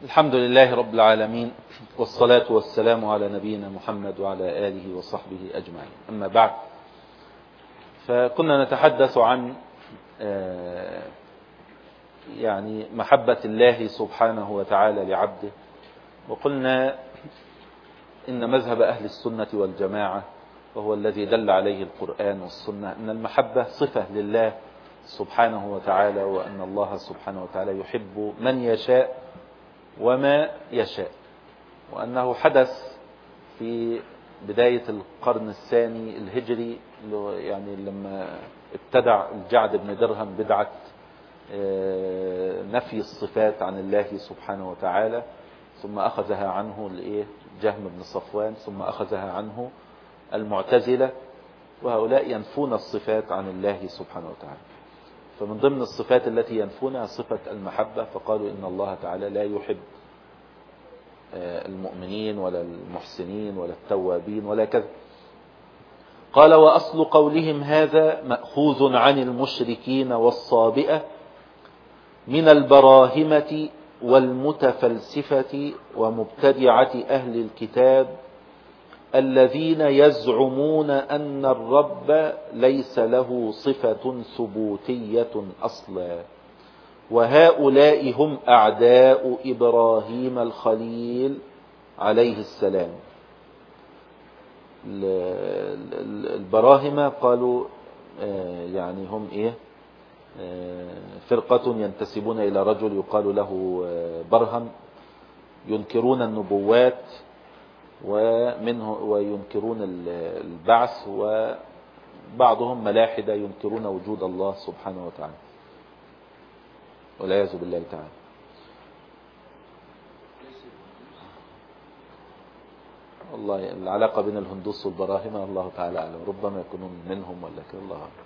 الحمد لله رب العالمين، والصلاة والسلام على نبينا محمد وعلى آله وصحبه أجمعين. أما بعد، فكنا نتحدث عن يعني محبة الله سبحانه وتعالى لعبده، وقلنا إن مذهب أهل السنة والجماعة، وهو الذي دل عليه القرآن والسنة، أن المحبة صفة لله سبحانه وتعالى، وأن الله سبحانه وتعالى يحب من يشاء وما يشاء، وأنه حدث في بداية القرن الثاني الهجري، يعني لما ابتدع الجعد بن درهم بدعة نفي الصفات عن الله سبحانه وتعالى، ثم أخذها عنه جهم بن صفوان، ثم أخذها عنه المعتزلة، وهؤلاء ينفون الصفات عن الله سبحانه وتعالى. فمن ضمن الصفات التي ينفونها صفة المحبة، فقالوا إن الله تعالى لا يحب المؤمنين ولا المحسنين ولا التوابين ولا كذا. قال: وأصل قولهم هذا مأخوذ عن المشركين والصابئة من البراهمة والمتفلسفة ومبتدعة أهل الكتاب الذين يزعمون أن الرب ليس له صفة ثبوتية أصلا، وهؤلاء هم أعداء إبراهيم الخليل عليه السلام. البراهمة قالوا يعني هم فرقة ينتسبون إلى رجل يقال له برهم، ينكرون النبوات وينكرون البعث، وبعضهم ملاحدة ينكرون وجود الله سبحانه وتعالى والعياذ بالله تعالى. والله العلاقة بين الهندوس والبراهمة الله تعالى أعلم، ربما يكونون منهم ولا كده، الله أعلم.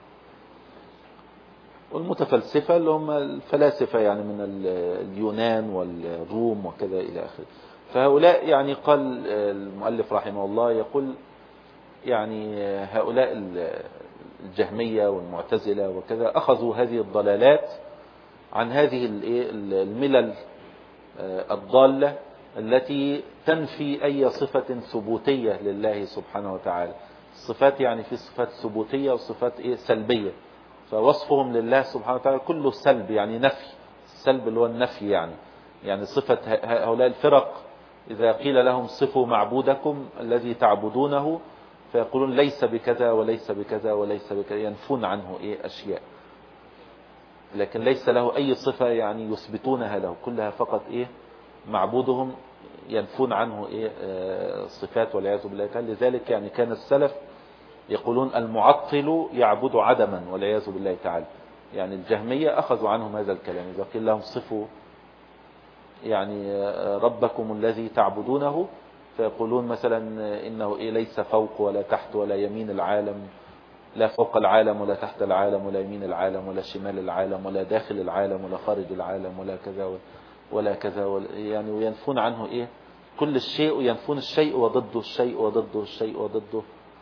والمتفلسفة اللي هم الفلاسفة يعني من اليونان والروم وكذا إلى آخره. فهؤلاء يعني قال المؤلف رحمه الله، يقول يعني هؤلاء الجهمية والمعتزلة وكذا أخذوا هذه الضلالات عن هذه الملل الضالة التي تنفي أي صفة ثبوتية لله سبحانه وتعالى. الصفات يعني في صفات ثبوتية وصفات سلبية، فوصفهم لله سبحانه وتعالى كله سلب، يعني نفي. السلب اللي هو النفي، يعني صفة هؤلاء الفرق إذا قيل لهم صفوا معبودكم الذي تعبدونه، فيقولون ليس بكذا وليس بكذا وليس بكذا، ينفون عنه أشياء، لكن ليس له أي صفة يعني يثبتونها له، كلها فقط معبودهم ينفون عنه صفات والعياذ بالله تعالى. لذلك يعني كان السلف يقولون المعطل يعبد عدما والعياذ بالله تعالى. يعني الجهمية أخذوا عنهم هذا الكلام، إذا قيل لهم صفوا يعني ربكم الذي تعبدونه، فيقولون مثلا إنه ليس فوق ولا تحت ولا يمين العالم، لا فوق العالم ولا تحت العالم ولا يمين العالم ولا شمال العالم ولا داخل العالم ولا خارج العالم ولا كذا ولا كذا، يعني وينفون عنه كل الشيء، وينفون الشيء وضده الشيء وضده الشيء وضده.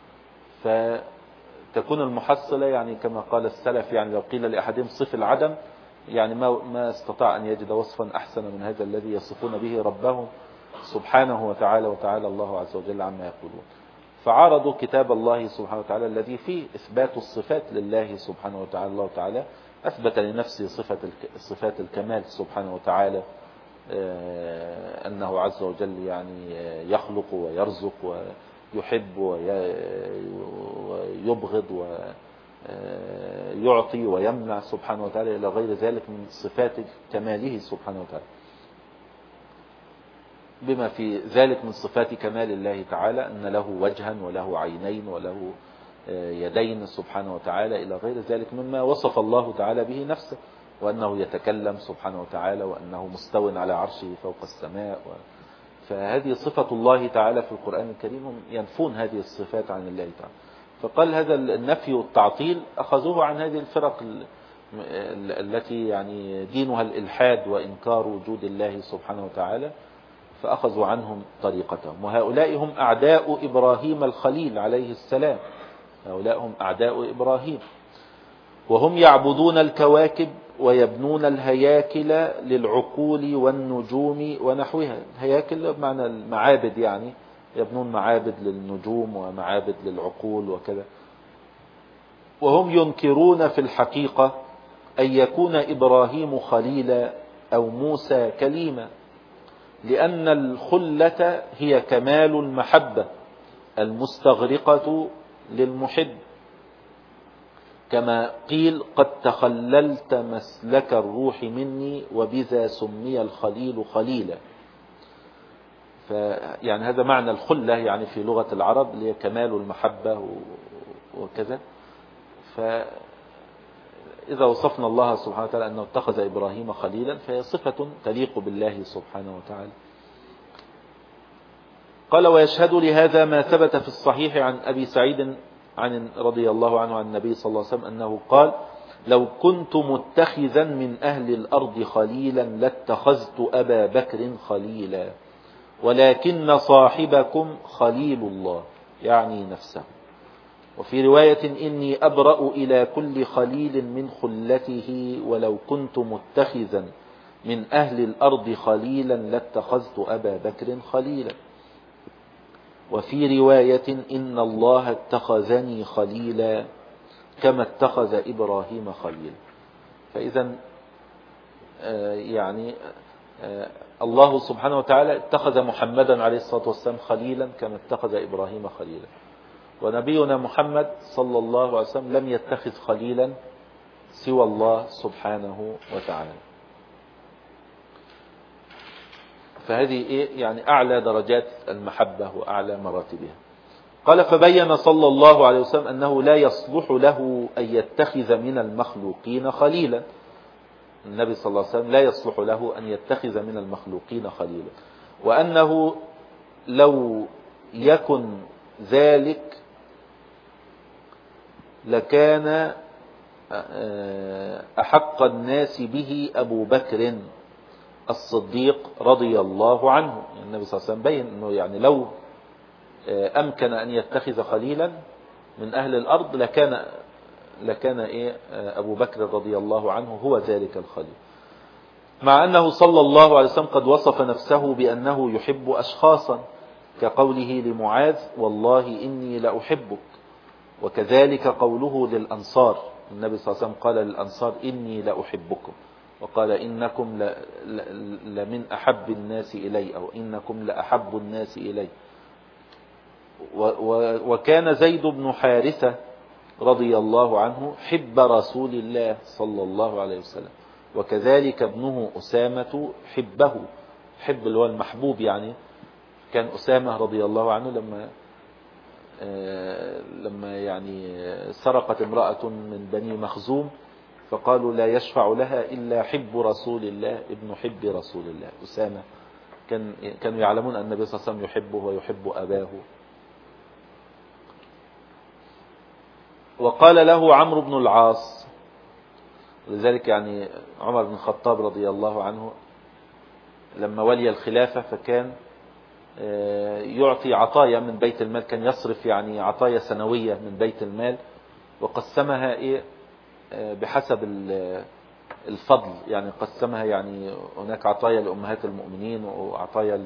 فتكون المحصلة يعني كما قال السلف، يعني لو قيل لأحدهم صف العدم، يعني ما استطاع أن يجد وصفا أحسن من هذا الذي يصفون به ربهم سبحانه وتعالى، وتعالى الله عز وجل عما يقولون. فعارضوا كتاب الله سبحانه وتعالى الذي فيه إثبات الصفات لله سبحانه وتعالى. الله تعالى أثبت لنفسه صفات الكمال سبحانه وتعالى، أنه عز وجل يعني يخلق ويرزق ويحب ويبغض ويعطي ويمنع سبحانه وتعالى إلى غير ذلك من صفات كماله سبحانه وتعالى، بما في ذلك من صفات كمال الله تعالى أن له وجها وله عينين وله يدين سبحانه وتعالى إلى غير ذلك مما وصف الله تعالى به نفسه، وأنه يتكلم سبحانه وتعالى، وأنه مستو على عرشه فوق السماء. فهذه صفة الله تعالى في القرآن الكريم، هم ينفون هذه الصفات عن الله تعالى. فقال هذا النفي والتعطيل أخذوه عن هذه الفرق التي يعني دينها الإلحاد وإنكار وجود الله سبحانه وتعالى، فأخذوا عنهم طريقتهم. وهؤلاء هم أعداء إبراهيم الخليل عليه السلام، هؤلاء هم أعداء إبراهيم، وهم يعبدون الكواكب ويبنون الهياكل للعقول والنجوم ونحوها. الهياكل بمعنى المعابد، يعني يبنون معابد للنجوم ومعابد للعقول وكذا. وهم ينكرون في الحقيقة أن يكون إبراهيم خليلا أو موسى كليما، لأن الخلة هي كمال المحبة المستغرقة للمحب، كما قيل قد تخللت مسلك الروح مني وبذا سمي الخليل خليلا. يعني هذا معنى الخلة يعني في لغة العرب، اللي هي كمال المحبة وكذا. فإذا وصفنا الله سبحانه وتعالى أنه اتخذ إبراهيم خليلا فهي صفة تليق بالله سبحانه وتعالى. قال: ويشهد لهذا ما ثبت في الصحيح عن أبي سعيد رضي الله عنه عن النبي صلى الله عليه وسلم أنه قال: لو كنت متخذا من أهل الأرض خليلا لاتخذت أبا بكر خليلا، ولكن صاحبكم خليل الله، يعني نفسه. وفي رواية: إني أبرأ إلى كل خليل من خلته، ولو كنت متخذا من أهل الأرض خليلا لاتخذت أبا بكر خليلا. وفي رواية: إن الله اتخذني خليلا كما اتخذ إبراهيم خليلا. فإذا يعني الله سبحانه وتعالى اتخذ محمدا عليه الصلاة والسلام خليلا كما اتخذ إبراهيم خليلا، ونبينا محمد صلى الله عليه وسلم لم يتخذ خليلا سوى الله سبحانه وتعالى. فهذه يعني أعلى درجات المحبة وأعلى مراتبها. قال: فبين صلى الله عليه وسلم أنه لا يصلح له أن يتخذ من المخلوقين خليلا. النبي صلى الله عليه وسلم لا يصلح له أن يتخذ من المخلوقين خليلا، وأنه لو يكن ذلك لكان أحق الناس به أبو بكر الصديق رضي الله عنه. يعني النبي صلى الله عليه وسلم بين أنه يعني لو أمكن أن يتخذ خليلا من أهل الأرض لكان أبو بكر رضي الله عنه هو ذلك الخليل، مع أنه صلى الله عليه وسلم قد وصف نفسه بأنه يحب أشخاصا، كقوله لمعاذ: والله إني لأحبك. وكذلك قوله للأنصار، النبي صلى الله عليه وسلم قال للأنصار: إني لأحبكم، وقال: إنكم لمن أحب الناس إلي، أو إنكم لأحب الناس إلي. وكان زيد بن حارثة رضي الله عنه حب رسول الله صلى الله عليه وسلم، وكذلك ابنه أسامة حبه، حب اللي هو المحبوب. يعني كان أسامة رضي الله عنه لما يعني سرقت امرأة من بني مخزوم، فقالوا: لا يشفع لها إلا حب رسول الله ابن حب رسول الله أسامة. كانوا يعلمون أن النبي صلى الله عليه وسلم يحبه ويحب أباه. وقال له عمرو بن العاص، لذلك يعني عمر بن الخطاب رضي الله عنه لما ولي الخلافة فكان يعطي عطايا من بيت المال، كان يصرف يعني عطايا سنوية من بيت المال، وقسمها بحسب الفضل. يعني قسمها، يعني هناك عطايا لأمهات المؤمنين، وعطايا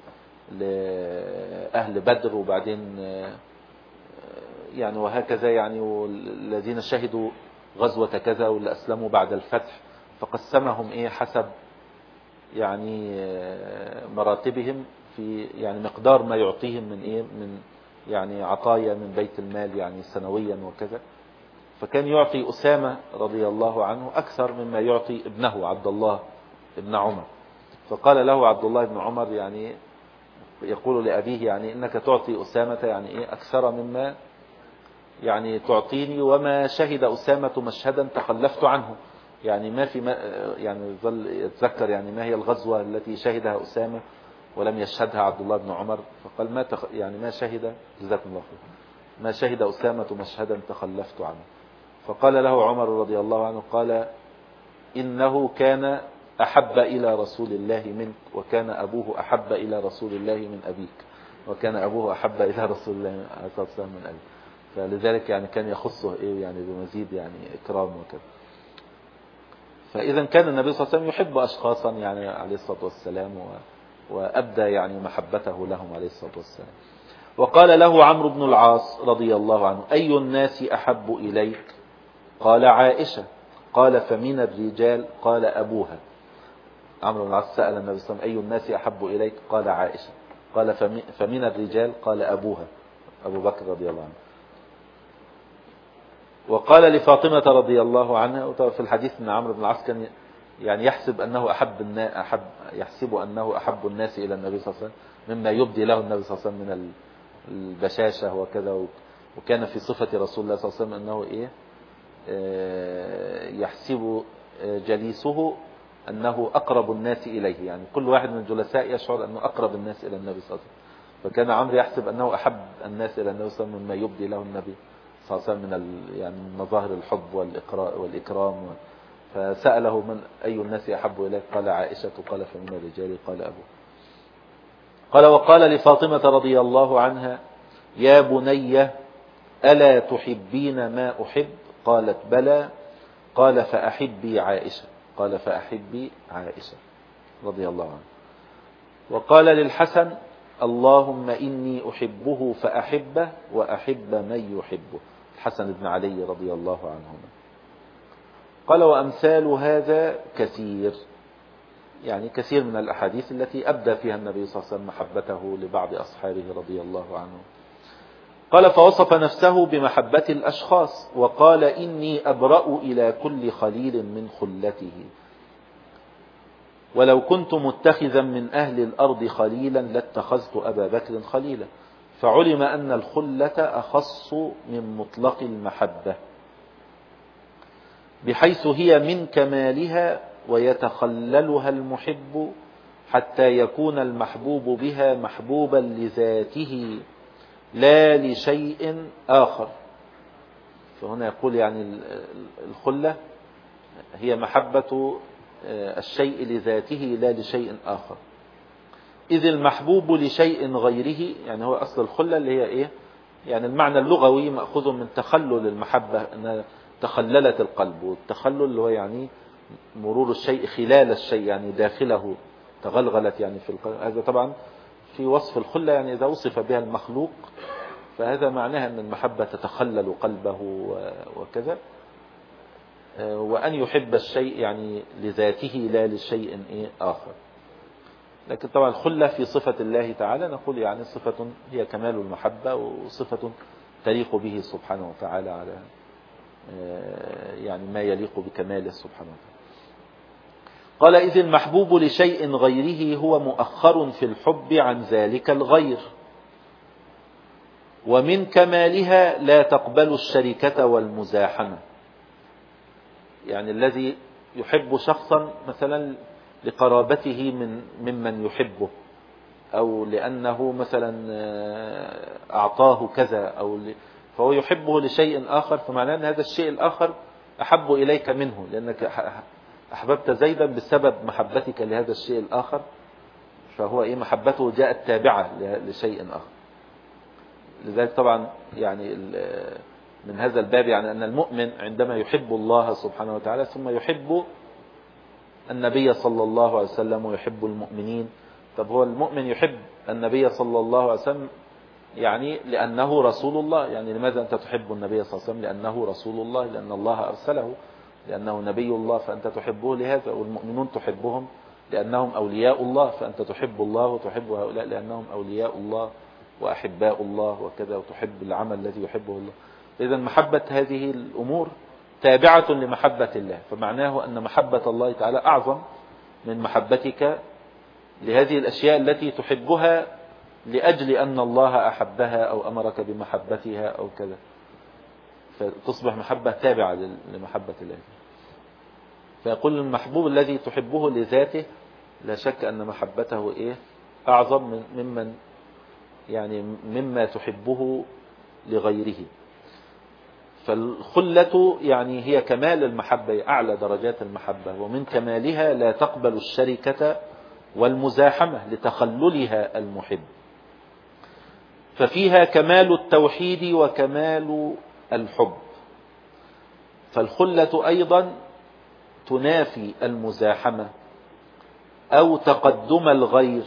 لأهل بدر، وبعدين يعني وهكذا، يعني والذين شهدوا غزوة كذا واللي أسلموا بعد الفتح، فقسمهم حسب يعني مراتبهم في يعني مقدار ما يعطيهم من يعني عطايا من بيت المال يعني سنويا وكذا. فكان يعطي أسامة رضي الله عنه أكثر مما يعطي ابنه عبد الله ابن عمر. فقال له عبد الله بن عمر يعني يقول لأبيه يعني إنك تعطي أسامة يعني أكثر مما يعني تعطيني، وما شهد أسامة مشهدا تخلفت عنه. يعني ما في يعني ظل يتذكر يعني ما هي الغزوة التي شهدها أسامة ولم يشهدها عبد الله بن عمر. فقال يعني ما شهد، جزاكم الله خير، ما شهد أسامة مشهدا تخلفت عنه. فقال له عمر رضي الله عنه، قال: إنه كان أحب إلى رسول الله منك، وكان أبوه أحب إلى رسول الله من أبيك، وكان أبوه أحب إلى رسول الله عليه الصلاة والسلام من أبيك. فلذلك يعني كان يخصه يعني بمزيد يعني إكرام وكذا. فإذا كان النبي صلى الله عليه وسلم يحب أشخاصا يعني عليه الصلاة والسلام وأبدى يعني محبته لهم عليه الصلاة والسلام. وقال له عمرو بن العاص رضي الله عنه: أي الناس أحب إليك؟ قال: عائشة. قال: فمن الرجال؟ قال: أبوها. عمرو بن العاص سأل النبي صلى الله عليه وسلم: أي الناس أحب إليك؟ قال: عائشة. قال: فمن الرجال؟ قال: أبوها، أبو بكر رضي الله عنه. وقال لفاطمة رضي الله عنها، في الحديث أن عمرو بن العاص كان يعني يحسب أنه يحسب أنه أحب الناس إلى النبي صلى الله عليه وسلم مما يبدي له النبي صلى الله عليه وسلم من البشاشة وكذا. وكان في صفة رسول الله صلى الله عليه وسلم أنه يحسب جليسه أنه أقرب الناس إليه، يعني كل واحد من الجلساء يشعر أنه أقرب الناس إلى النبي صلى الله عليه وسلم. فكان عمرو يحسب أنه أحب الناس إلى النبي صلى الله عليه وسلم مما يبدي له النبي صلى الله عليه وسلم من يعني مظاهر الحب والإكرام. فسأله: من أي الناس أحب إليك؟ قال: عائشة. قال: فمن الرجال؟ قال: أبوه. قال: وقال لفاطمة رضي الله عنها: يا بني ألا تحبين ما أحب؟ قالت: بلى. قال: فأحبي عائشة. قال: فأحبي عائشة رضي الله عنه. وقال للحسن: اللهم إني أحبه فأحبه وأحب من يحبه. الحسن بن علي رضي الله عنهما. قال: وأمثال هذا كثير، يعني كثير من الأحاديث التي أبدى فيها النبي صلى الله عليه وسلم محبته لبعض أصحابه رضي الله عنهم. قال: فوصف نفسه بمحبة الأشخاص وقال: إني أبرأ إلى كل خليل من خلته، ولو كنت متخذا من أهل الأرض خليلا لاتخذت أبا بكر خليلا. فعلم أن الخلة أخص من مطلق المحبة، بحيث هي من كمالها ويتخللها المحب حتى يكون المحبوب بها محبوبا لذاته لا لشيء آخر. فهنا يقول يعني الخلة هي محبة الشيء لذاته لا لشيء آخر، إذ المحبوب لشيء غيره، يعني هو أصل الخلة اللي هي إيه؟ يعني المعنى اللغوي مأخوذ من تخلل المحبة، أنها تخللت القلب، والتخلل اللي هو يعني مرور الشيء خلال الشيء، يعني داخله تغلغلت يعني في القلب. هذا طبعا في وصف الخلة، يعني إذا وصف بها المخلوق فهذا معناها أن المحبة تتخلل قلبه وكذا. وأن يحب الشيء يعني لذاته لا لشيء آخر. لكن طبعا الخلة في صفة الله تعالى نقول يعني صفة هي كمال المحبة، وصفة تليق به سبحانه وتعالى على يعني ما يليق بكماله سبحانه وتعالى. قال: إذ المحبوب لشيء غيره هو مؤخر في الحب عن ذلك الغير، ومن كمالها لا تقبل الشركة والمزاحمة. يعني الذي يحب شخصا مثلا لقرابته ممن يحبه، أو لأنه مثلا أعطاه كذا، فهو يحبه لشيء آخر، فمعناه أن هذا الشيء الآخر أحب إليك منه، لأنك أحببت زيدا بسبب محبتك لهذا الشيء الآخر، فهو محبته جاءت تابعة لشيء آخر. لذلك طبعا يعني من هذا الباب يعني أن المؤمن عندما يحب الله سبحانه وتعالى ثم يحب النبي صلى الله عليه وسلم ويحب المؤمنين. طب هو المؤمن يحب النبي صلى الله عليه وسلم يعني لأنه رسول الله. يعني لماذا أنت تحب النبي صلى الله عليه وسلم؟ لأنه رسول الله، لأن الله أرسله، لأنه نبي الله فأنت تحبه لهذا. والمؤمنون تحبهم لأنهم أولياء الله، فأنت تحب الله وتحب هؤلاء لأنهم أولياء الله وأحباء الله وكذا، وتحب العمل الذي يحبه الله. إذا محبة هذه الأمور تابعة لمحبة الله، فمعناه أن محبة الله تعالى أعظم من محبتك لهذه الأشياء التي تحبها لأجل أن الله أحبها أو أمرك بمحبتها أو كذا، فتصبح محبة تابعة لمحبة الله. فيقول المحبوب الذي تحبه لذاته لا شك أن محبته أعظم مما تحبه لغيره. فالخلة يعني هي كمال المحبة، أعلى درجات المحبة، ومن كمالها لا تقبل الشركة والمزاحمة لتخللها المحب، ففيها كمال التوحيد وكمال الحب. فالخلة أيضا تنافي المزاحمة أو تقدم الغير.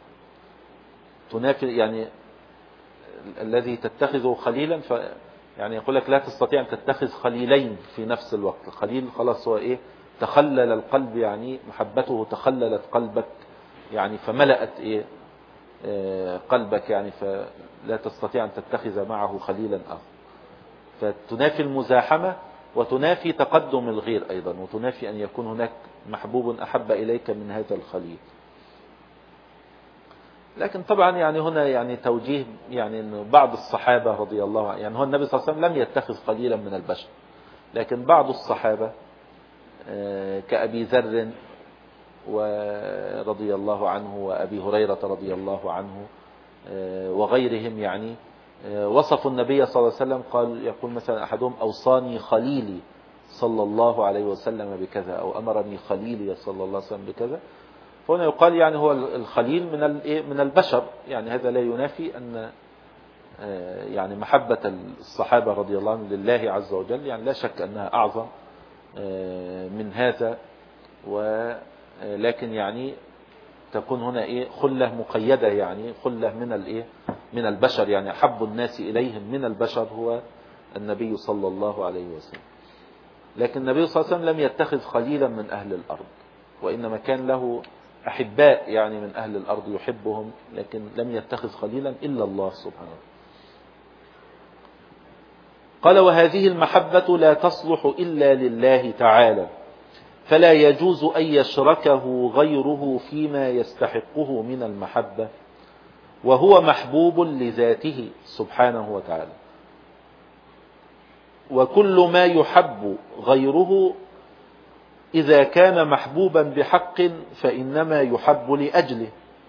تنافي يعني الذي تتخذه خليلا، يعني يقول لك لا تستطيع أن تتخذ خليلين في نفس الوقت. خليل خلاص هو إيه؟ تخلل القلب، يعني محبته تخللت قلبك يعني فملأت إيه قلبك، يعني فلا تستطيع أن تتخذ معه خليلا آخر. فتنافي المزاحمة وتنافي تقدم الغير أيضا، وتنافي أن يكون هناك محبوب أحب إليك من هذا الخليل. لكن طبعا يعني هنا يعني توجيه، يعني أن بعض الصحابة رضي الله عنهم، يعني هو النبي صلى الله عليه وسلم لم يتخذ خليلا من البشر، لكن بعض الصحابة كأبي ذر ورضي الله عنه وأبي هريرة رضي الله عنه وغيرهم، يعني وصفوا النبي صلى الله عليه وسلم، قال يقول مثلا أحدهم أوصاني خليلي صلى الله عليه وسلم بكذا، أو أمرني خليلي صلى الله عليه وسلم بكذا. فهنا يقال يعني هو الخليل من البشر، يعني هذا لا ينافي أن يعني محبة الصحابة رضي الله عنهم لله عز وجل يعني لا شك أنها أعظم من هذا، ولكن يعني تكون هنا خلة مقيدة، يعني خلة من البشر، يعني أحب الناس إليهم من البشر هو النبي صلى الله عليه وسلم. لكن النبي صلى الله عليه وسلم لم يتخذ خليلا من أهل الأرض، وإنما كان له أحباء يعني من أهل الأرض يحبهم، لكن لم يتخذ خليلا إلا الله سبحانه. قال وهذه المحبة لا تصلح إلا لله تعالى، فلا يجوز أن يشركه غيره فيما يستحقه من المحبة، وهو محبوب لذاته سبحانه وتعالى. وكل ما يحب غيره إذا كان محبوبا بحق فإنما يحب لأجله،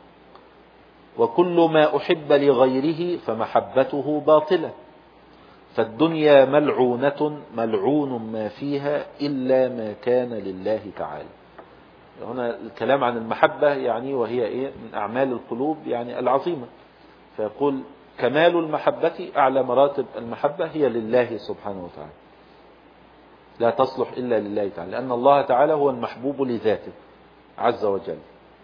وكل ما أحب لغيره فمحبته باطلة. فالدنيا ملعونة ملعون ما فيها إلا ما كان لله تعالى. هنا الكلام عن المحبة يعني، وهي من أعمال القلوب يعني العظيمة. فيقول كمال المحبة، أعلى مراتب المحبة هي لله سبحانه وتعالى، لا تصلح إلا لله تعالى، لأن الله تعالى هو المحبوب لذاته عز وجل.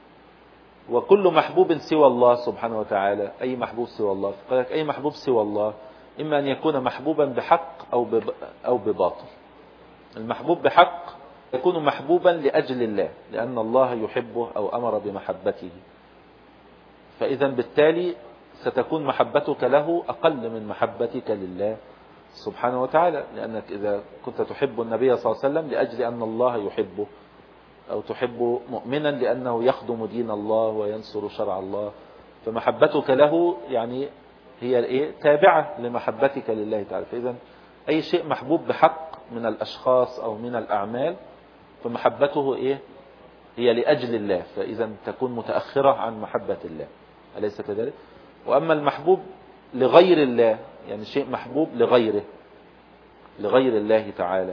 وكل محبوب سوى الله سبحانه وتعالى، أي محبوب سوى الله، أي محبوب سوى الله إما أن يكون محبوبا بحق أو بباطل. المحبوب بحق يكون محبوبا لأجل الله، لأن الله يحبه أو أمر بمحبته، فإذا بالتالي ستكون محبتك له أقل من محبتك لله سبحانه وتعالى، لأنك إذا كنت تحب النبي صلى الله عليه وسلم لأجل أن الله يحبه، أو تحب مؤمنا لأنه يخدم دين الله وينصر شرع الله، فمحبتك له يعني هي تابعة لمحبتك لله تعالى. فإذا أي شيء محبوب بحق من الأشخاص أو من الأعمال فمحبته هي لأجل الله، فإذا تكون متأخرة عن محبة الله، أليس كذلك؟ وأما المحبوب لغير الله، يعني شيء محبوب لغيره، لغير الله تعالى،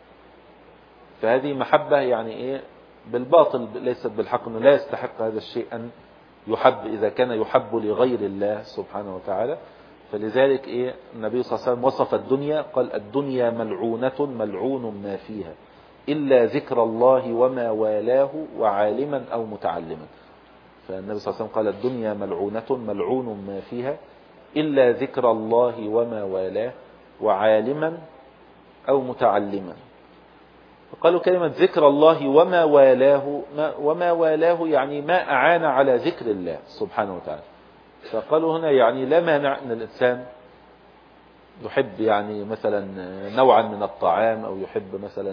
فهذه محبة يعني بالباطل ليست بالحق، أنه لا يستحق هذا الشيء أن يحب إذا كان يحب لغير الله سبحانه وتعالى. فلذلك النبي صلى الله عليه وسلم وصف الدنيا، قال الدنيا ملعونة ملعون ما فيها إلا ذكر الله وما والاه وعالما أو متعلما. فالنبي صلى الله عليه وسلم قال الدنيا ملعونة ملعون ما فيها إلا ذكر الله وما والاه وعالما أو متعلما. فقالوا كلمة ذكر الله وما والاه، وما والاه يعني ما أعان على ذكر الله سبحانه وتعالى. فقالوا هنا يعني لا مانع أن الإنسان يحب يعني مثلا نوعا من الطعام، أو يحب مثلا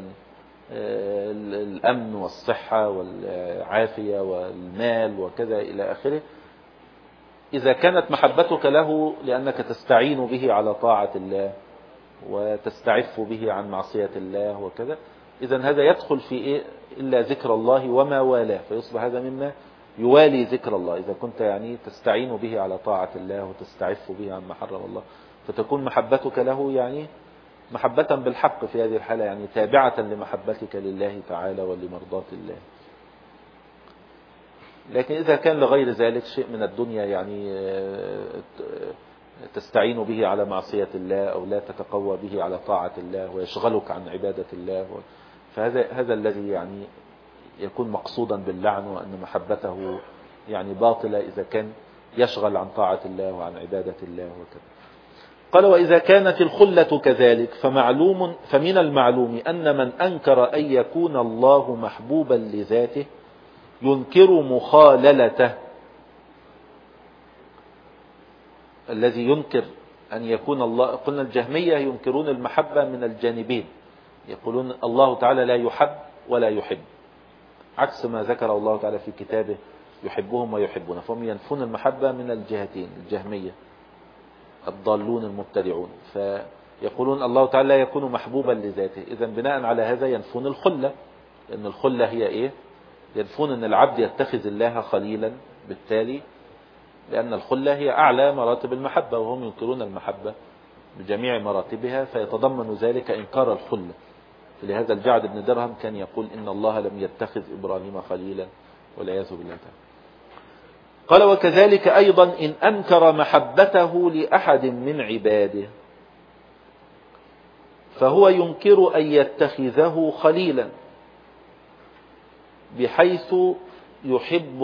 الأمن والصحة والعافية والمال وكذا إلى آخره، إذا كانت محبتك له لأنك تستعين به على طاعة الله وتستعف به عن معصية الله وكذا، إذن هذا يدخل في إلا ذكر الله وما والاه، فيصبح هذا مما يوالي ذكر الله. إذا كنت يعني تستعين به على طاعة الله وتستعف به عن ما حرم الله، فتكون محبتك له يعني محبة بالحق في هذه الحالة، يعني تابعة لمحبتك لله تعالى ولمرضاة الله. لكن إذا كان لغير ذلك شيء من الدنيا يعني تستعين به على معصية الله، أو لا تتقوى به على طاعة الله ويشغلك عن عبادة الله، فهذا الذي يعني يكون مقصودا باللعن، وأن محبته يعني باطلة إذا كان يشغل عن طاعة الله وعن عبادة الله وكذا. قال وإذا كانت الخلة كذلك فمن المعلوم أن من أنكر أن يكون الله محبوبا لذاته ينكر مخاللته. الذي ينكر أن يكون الله، قلنا الجهمية ينكرون المحبة من الجانبين، يقولون الله تعالى لا يحب ولا يحب، عكس ما ذكر الله تعالى في كتابه يحبهم ويحبون، فهم ينفون المحبة من الجهتين، الجهمية الضالون المبتدعون، فيقولون الله تعالى لا يكون محبوبا لذاته، إذا بناء على هذا ينفون الخلة، لأن الخلة هي إيه؟ ينفون أن العبد يتخذ الله خليلا، بالتالي لأن الخلة هي أعلى مراتب المحبة، وهم ينكرون المحبة بجميع مراتبها، فيتضمن ذلك إنكار الخلة. فلهذا الجعد بن درهم كان يقول إن الله لم يتخذ إبراهيم خليلا والعياذ بالله تعالى. قال وكذلك أيضا إن أنكر محبته لأحد من عباده فهو ينكر أن يتخذه خليلا، بحيث يحب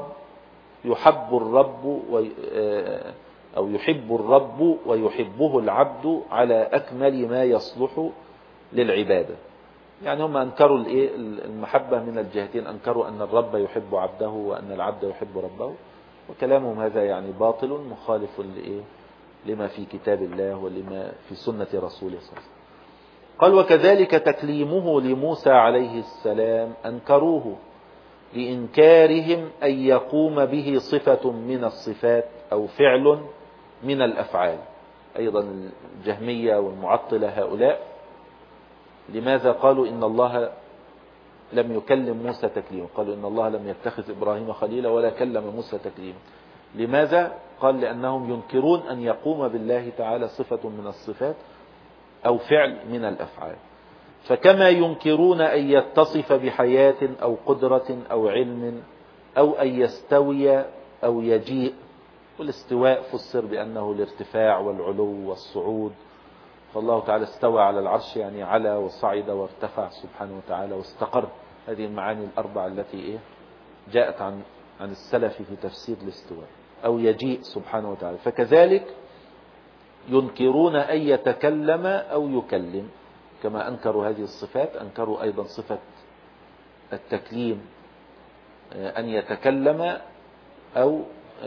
الرب ويحبه العبد على أكمل ما يصلح للعبادة. يعني هم أنكروا المحبة من الجهتين، أنكروا أن الرب يحب عبده وأن العبد يحب ربه، وكلامهم هذا يعني باطل مخالف لما في كتاب الله ولما في سنة رسوله صلى الله عليه وسلم. قال وكذلك تكليمه لموسى عليه السلام أنكروه لإنكارهم أن يقوم به صفة من الصفات أو فعل من الأفعال. أيضا الجهمية والمعطلة هؤلاء لماذا قالوا إن الله لم يكلم موسى تكليما؟ قالوا إن الله لم يتخذ إبراهيم خليلا ولا كلم موسى تكليما. لماذا؟ قال لأنهم ينكرون أن يقوم بالله تعالى صفة من الصفات أو فعل من الأفعال. فكما ينكرون أن يتصف بحياة أو قدرة أو علم أو أن يستوي أو يجيء، والاستواء فسر بأنه الارتفاع والعلو والصعود، فالله تعالى استوى على العرش يعني على وصعد وارتفع سبحانه وتعالى واستقر. هذه المعاني الأربعة التي جاءت عن السلف في تفسير الاستواء. أو يجيء سبحانه وتعالى. فكذلك ينكرون أن يتكلم أو يكلم، كما أنكروا هذه الصفات أنكروا أيضا صفة التكليم، أن يتكلم أو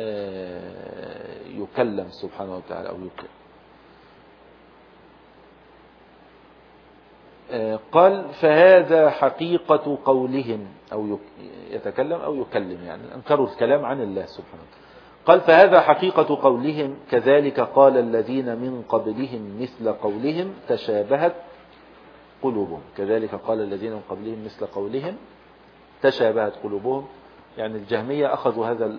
يكلم سبحانه وتعالى أو يكلم. قال فهذا حقيقة قولهم، أو يتكلم أو يكلم، يعني أنكروا الكلام عن الله سبحانه وتعالى. قال فهذا حقيقة قولهم كذلك قال الذين من قبلهم مثل قولهم تشابهت قلوبهم. كذلك قال الذين من قبلهم مثل قولهم تشابهت قلوبهم. يعني الجهمية أخذوا هذا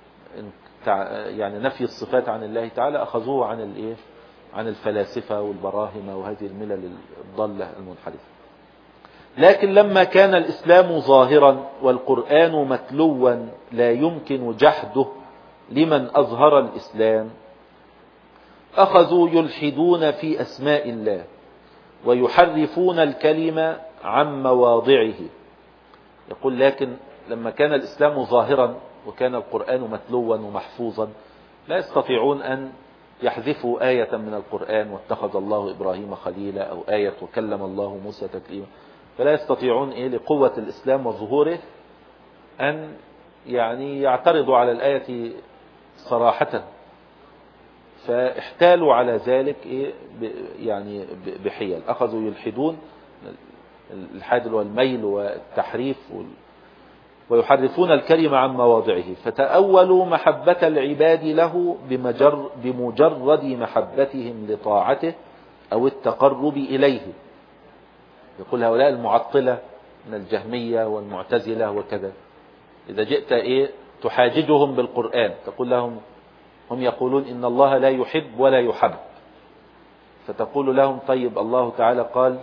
يعني نفي الصفات عن الله تعالى أخذوه عن الفلاسفة والبراهمة وهذه الملل الضالة المنحرفة. لكن لما كان الإسلام ظاهرا والقرآن متلوا لا يمكن جحده لمن أظهر الإسلام، أخذوا يلحدون في أسماء الله ويحرفون الكلمة عن مواضعه. يقول لكن لما كان الإسلام ظاهرا وكان القرآن متلوا ومحفوظا لا يستطيعون أن يحذفوا آية من القرآن واتخذ الله إبراهيم خليلا، أو آية وكلم الله موسى تكليما، فلا يستطيعون لقوة الإسلام وظهوره أن يعني يعترضوا على الآية صراحة، فاحتالوا على ذلك يعني بحيل. أخذوا يلحدون، الحاد والميل والتحريف، ويحرفون الكلمة عن مواضعه، فتأولوا محبة العباد له بمجرد محبتهم لطاعته أو التقرب إليه. يقول هؤلاء المعطلة من الجهمية والمعتزلة وكذا، إذا جئت تحاججهم بالقرآن تقول لهم، هم يقولون إن الله لا يحب ولا يحب، فتقول لهم طيب الله تعالى قال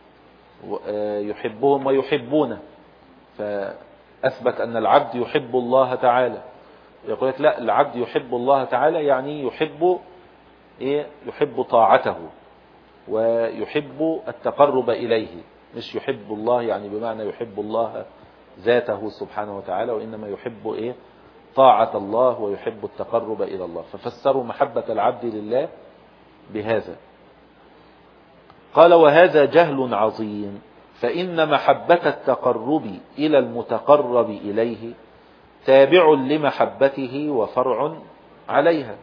يحبهم ويحبونه، فأثبت أن العبد يحب الله تعالى. يقول لك لا، العبد يحب الله تعالى يعني يحب طاعته ويحب التقرب إليه، مش يحب الله يعني بمعنى يحب الله ذاته سبحانه وتعالى، وإنما يحب إيه؟ طاعة الله ويحب التقرب إلى الله، ففسروا محبة العبد لله بهذا. قال وهذا جهل عظيم، فإن محبة التقرب إلى المتقرب إليه تابع لمحبته وفرع عليها،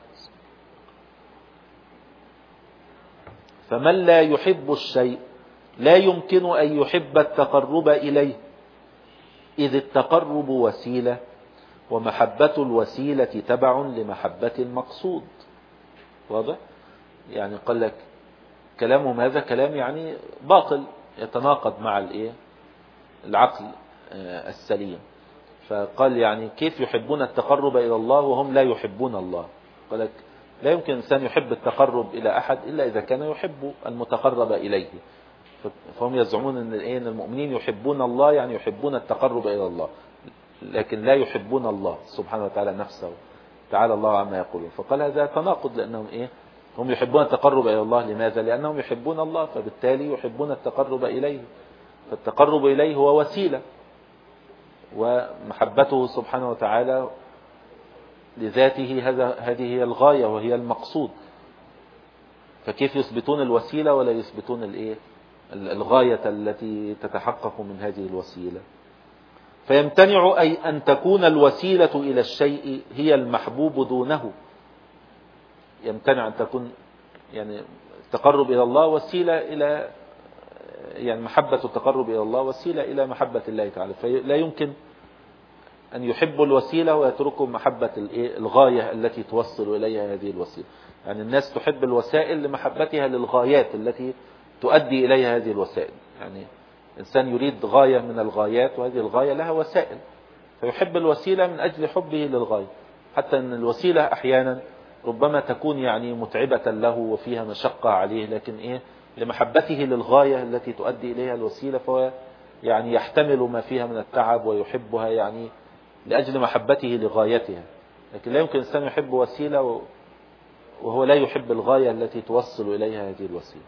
فمن لا يحب الشيء لا يمكن أن يحب التقرب إليه، إذ التقرب وسيلة ومحبة الوسيلة تبع لمحبة المقصود. واضح؟ يعني قال لك كلامهم هذا كلام يعني باطل يتناقض مع العقل السليم. فقال يعني كيف يحبون التقرب إلى الله وهم لا يحبون الله؟ قال لك لا يمكن إنسان يحب التقرب إلى أحد إلا إذا كان يحب المتقرب إليه. فهم يزعمون أن المؤمنين يحبون الله يعني يحبون التقرب إلى الله، لكن لا يحبون الله سبحانه وتعالى نفسه، تعالى الله عما يقولون. فقال هذا تناقض، لأنهم هم يحبون التقرب إلى الله. لماذا؟ لأنهم يحبون الله، فبالتالي يحبون التقرب إليه، فالتقرب إليه هو وسيلة، ومحبته سبحانه وتعالى لذاته هذه هي الغاية وهي المقصود. فكيف يثبتون الوسيلة ولا يثبتون الغاية التي تتحقق من هذه الوسيلة؟ فيمتنع أي أن تكون الوسيلة إلى الشيء هي المحبوب دونه. يمتنع أن تكون يعني التقرب إلى الله وسيلة إلى يعني محبة التقرب إلى الله وسيلة إلى محبة الله تعالى، فلا يمكن أن يحبوا الوسيلة ويتركوا محبة الغاية التي توصل إليها هذه الوسيلة. يعني الناس تحب الوسائل لمحبتها للغايات التي تؤدي إليها هذه الوسائل. يعني إنسان يريد غاية من الغايات وهذه الغاية لها وسائل، فيحب الوسيلة من أجل حبه للغاية، حتى أن الوسيلة أحيانا ربما تكون يعني متعبة له وفيها مشقة عليه، لكن لمحبته للغاية التي تؤدي إليها الوسيلة فهو يعني يحتمل ما فيها من التعب ويحبها يعني لأجل محبته لغايتها. لكن لا يمكن إنسان يحب وسيلة وهو لا يحب الغاية التي توصل إليها هذه الوسيلة.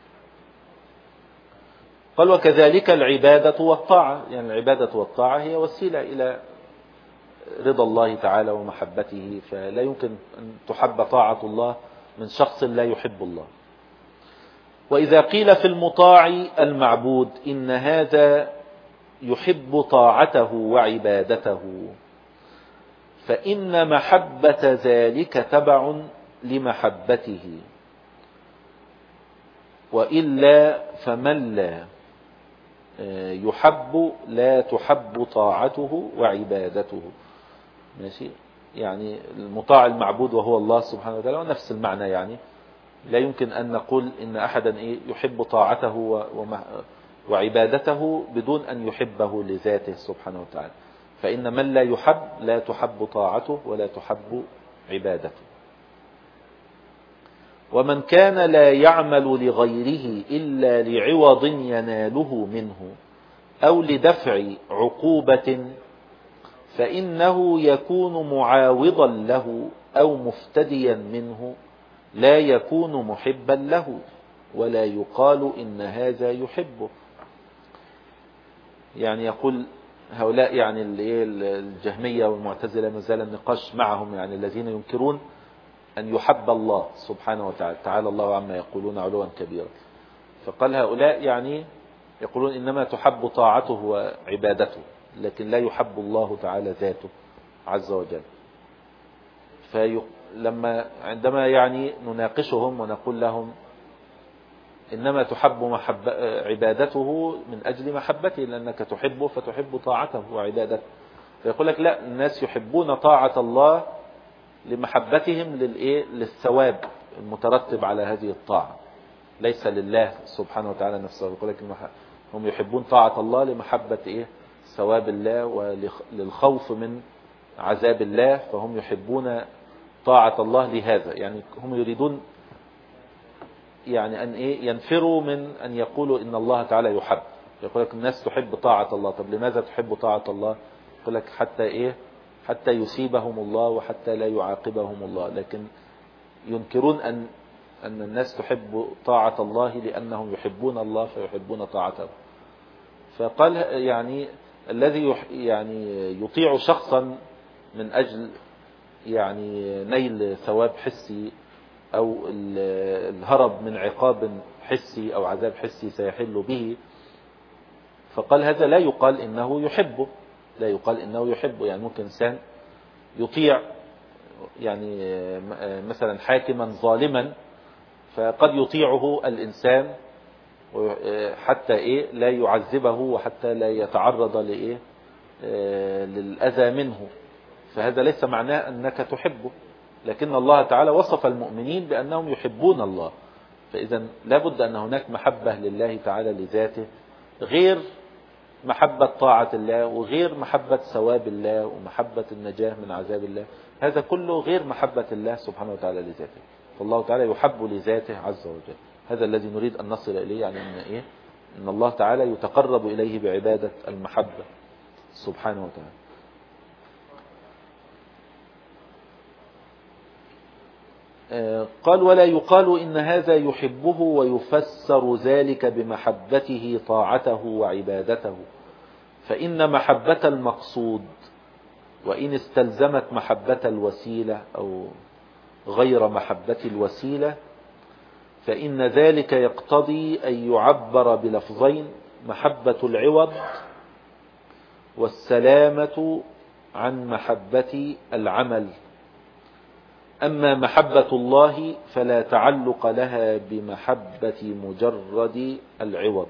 قال وكذلك العبادة والطاعة، يعني العبادة والطاعة هي وسيلة إلى رضا الله تعالى ومحبته، فلا يمكن أن تحب طاعة الله من شخص لا يحب الله. وإذا قيل في المطاع المعبود إن هذا يحب طاعته وعبادته، فإن محبة ذلك تبع لمحبته، وإلا فمن لا يحب لا تحب طاعته وعبادته. ماشي؟ يعني المطاع المعبود وهو الله سبحانه وتعالى ونفس المعنى. يعني لا يمكن أن نقول إن أحدا يحب طاعته وعبادته بدون أن يحبه لذاته سبحانه وتعالى. فإن من لا يحب لا تحب طاعته ولا تحب عبادته. ومن كان لا يعمل لغيره إلا لعوض يناله منه أو لدفع عقوبة فإنه يكون معاوضا له أو مفتديا منه، لا يكون محبا له ولا يقال إن هذا يحبه. يعني يقول هؤلاء يعني الجهمية والمعتزلة ما زال النقاش معهم، يعني الذين ينكرون أن يحب الله سبحانه وتعالى، تعالى الله عما يقولون علوا كبيرا. فقال هؤلاء يعني يقولون إنما تحب طاعته وعبادته، لكن لا يحب الله تعالى ذاته عز وجل. عندما يعني نناقشهم ونقول لهم إنما تحب عبادته من أجل محبته، لأنك تحبه فتحب طاعته وعبادته، فيقول لك لا، الناس يحبون طاعة الله لمحبتهم للثواب المترتب على هذه الطاعة، ليس لله سبحانه وتعالى نفسه. يقول لك هم يحبون طاعة الله لمحبة ثواب الله وللخوف من عذاب الله، فهم يحبون طاعة الله لهذا. يعني هم يريدون يعني أن ينفروا من أن يقولوا إن الله تعالى يحب. يقول لك الناس تحب طاعة الله، طب لماذا تحب طاعة الله؟ يقول لك حتى يثيبهم الله وحتى لا يعاقبهم الله. لكن ينكرون أن الناس تحب طاعة الله لأنهم يحبون الله فيحبون طاعته. فقال يعني الذي يعني يطيع شخصا من أجل يعني نيل ثواب حسي أو الهرب من عقاب حسي أو عذاب حسي سيحل به، فقال هذا لا يقال إنه يحبه، لا يقال إنه يحبه. يعني ممكن إنسان يطيع يعني مثلا حاكما ظالما، فقد يطيعه الإنسان حتى إيه لا يعذبه وحتى لا يتعرض لإيه للأذى منه، فهذا ليس معناه أنك تحبه. لكن الله تعالى وصف المؤمنين بأنهم يحبون الله، فإذا لابد أن هناك محبة لله تعالى لذاته غير محبة طاعة الله وغير محبة ثواب الله ومحبة النجاة من عذاب الله، هذا كله غير محبة الله سبحانه وتعالى لذاته. فالله تعالى يحب لذاته عز وجل، هذا الذي نريد أن نصل إليه، يعني إن الله تعالى يتقرب إليه بعبادة المحبة سبحانه وتعالى. قال ولا يقال إن هذا يحبه ويفسر ذلك بمحبته طاعته وعبادته، فإن محبة المقصود وإن استلزمت محبة الوسيلة أو غير محبة الوسيلة فإن ذلك يقتضي أن يعبر بلفظين: محبة العوض والسلامة عن محبة العمل. أما محبة الله فلا تعلق لها بمحبة مجرد العوض.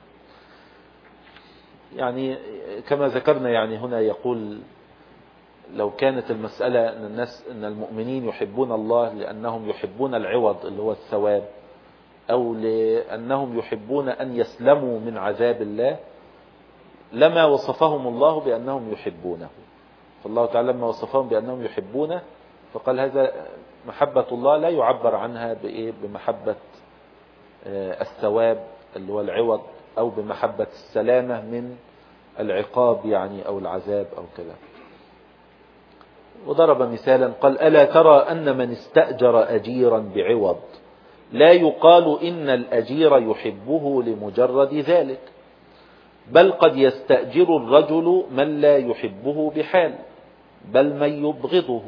يعني كما ذكرنا، يعني هنا يقول لو كانت المسألة أن المؤمنين يحبون الله لأنهم يحبون العوض اللي هو الثواب، أو لأنهم يحبون أن يسلموا من عذاب الله، لما وصفهم الله بأنهم يحبونه. فالله تعالى لما وصفهم بأنهم يحبونه فقال هذا محبة الله لا يعبر عنها بمحبة الثواب اللي هو العوض، أو بمحبة السلامة من العقاب يعني أو العذاب أو كذا. وضرب مثالا قال: ألا ترى أن من استأجر أجيرا بعوض لا يقال إن الأجير يحبه لمجرد ذلك، بل قد يستأجر الرجل من لا يحبه بحال، بل من يبغضه.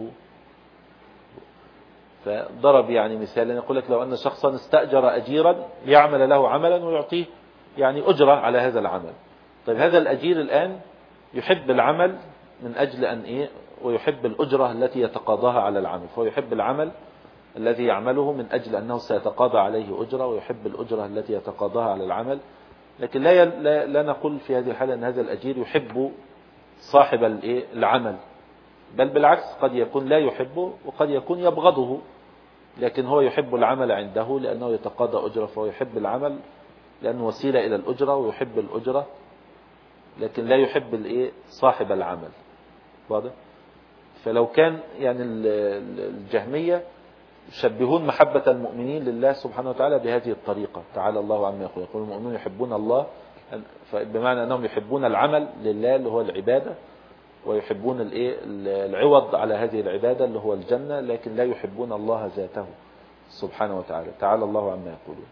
فضرب يعني مثالا يقول لك لو أن شخصا استأجر أجيرا يعمل له عملا ويعطيه يعني أجرة على هذا العمل. طيب هذا الأجير الآن يحب العمل من أجل أن ويحب الأجرة التي يتقاضاها على العمل، فهو يحب العمل الذي يعمله من أجل أنه سيتقاضى عليه أجرة، ويحب الأجرة التي يتقاضاها على العمل. لكن لا نقول في هذه الحالة أن هذا الأجير يحب صاحب العمل، بل بالعكس قد يكون لا يحبه وقد يكون يبغضه، لكن هو يحب العمل عنده لأنه يتقاضى أجرة، فهو يحب العمل لأنه وسيلة إلى الأجرة ويحب الأجرة، لكن لا يحب صاحب العمل. واضح؟ فلو كان يعني الجهمية يشبهون محبة المؤمنين لله سبحانه وتعالى بهذه الطريقة، تعالى الله عما يقول، يقول المؤمنون يحبون الله بمعنى أنهم يحبون العمل لله اللي هو العبادة، ويحبون العوض على هذه العبادة اللي هو الجنة، لكن لا يحبون الله ذاته سبحانه وتعالى، تعالى الله عما يقولون.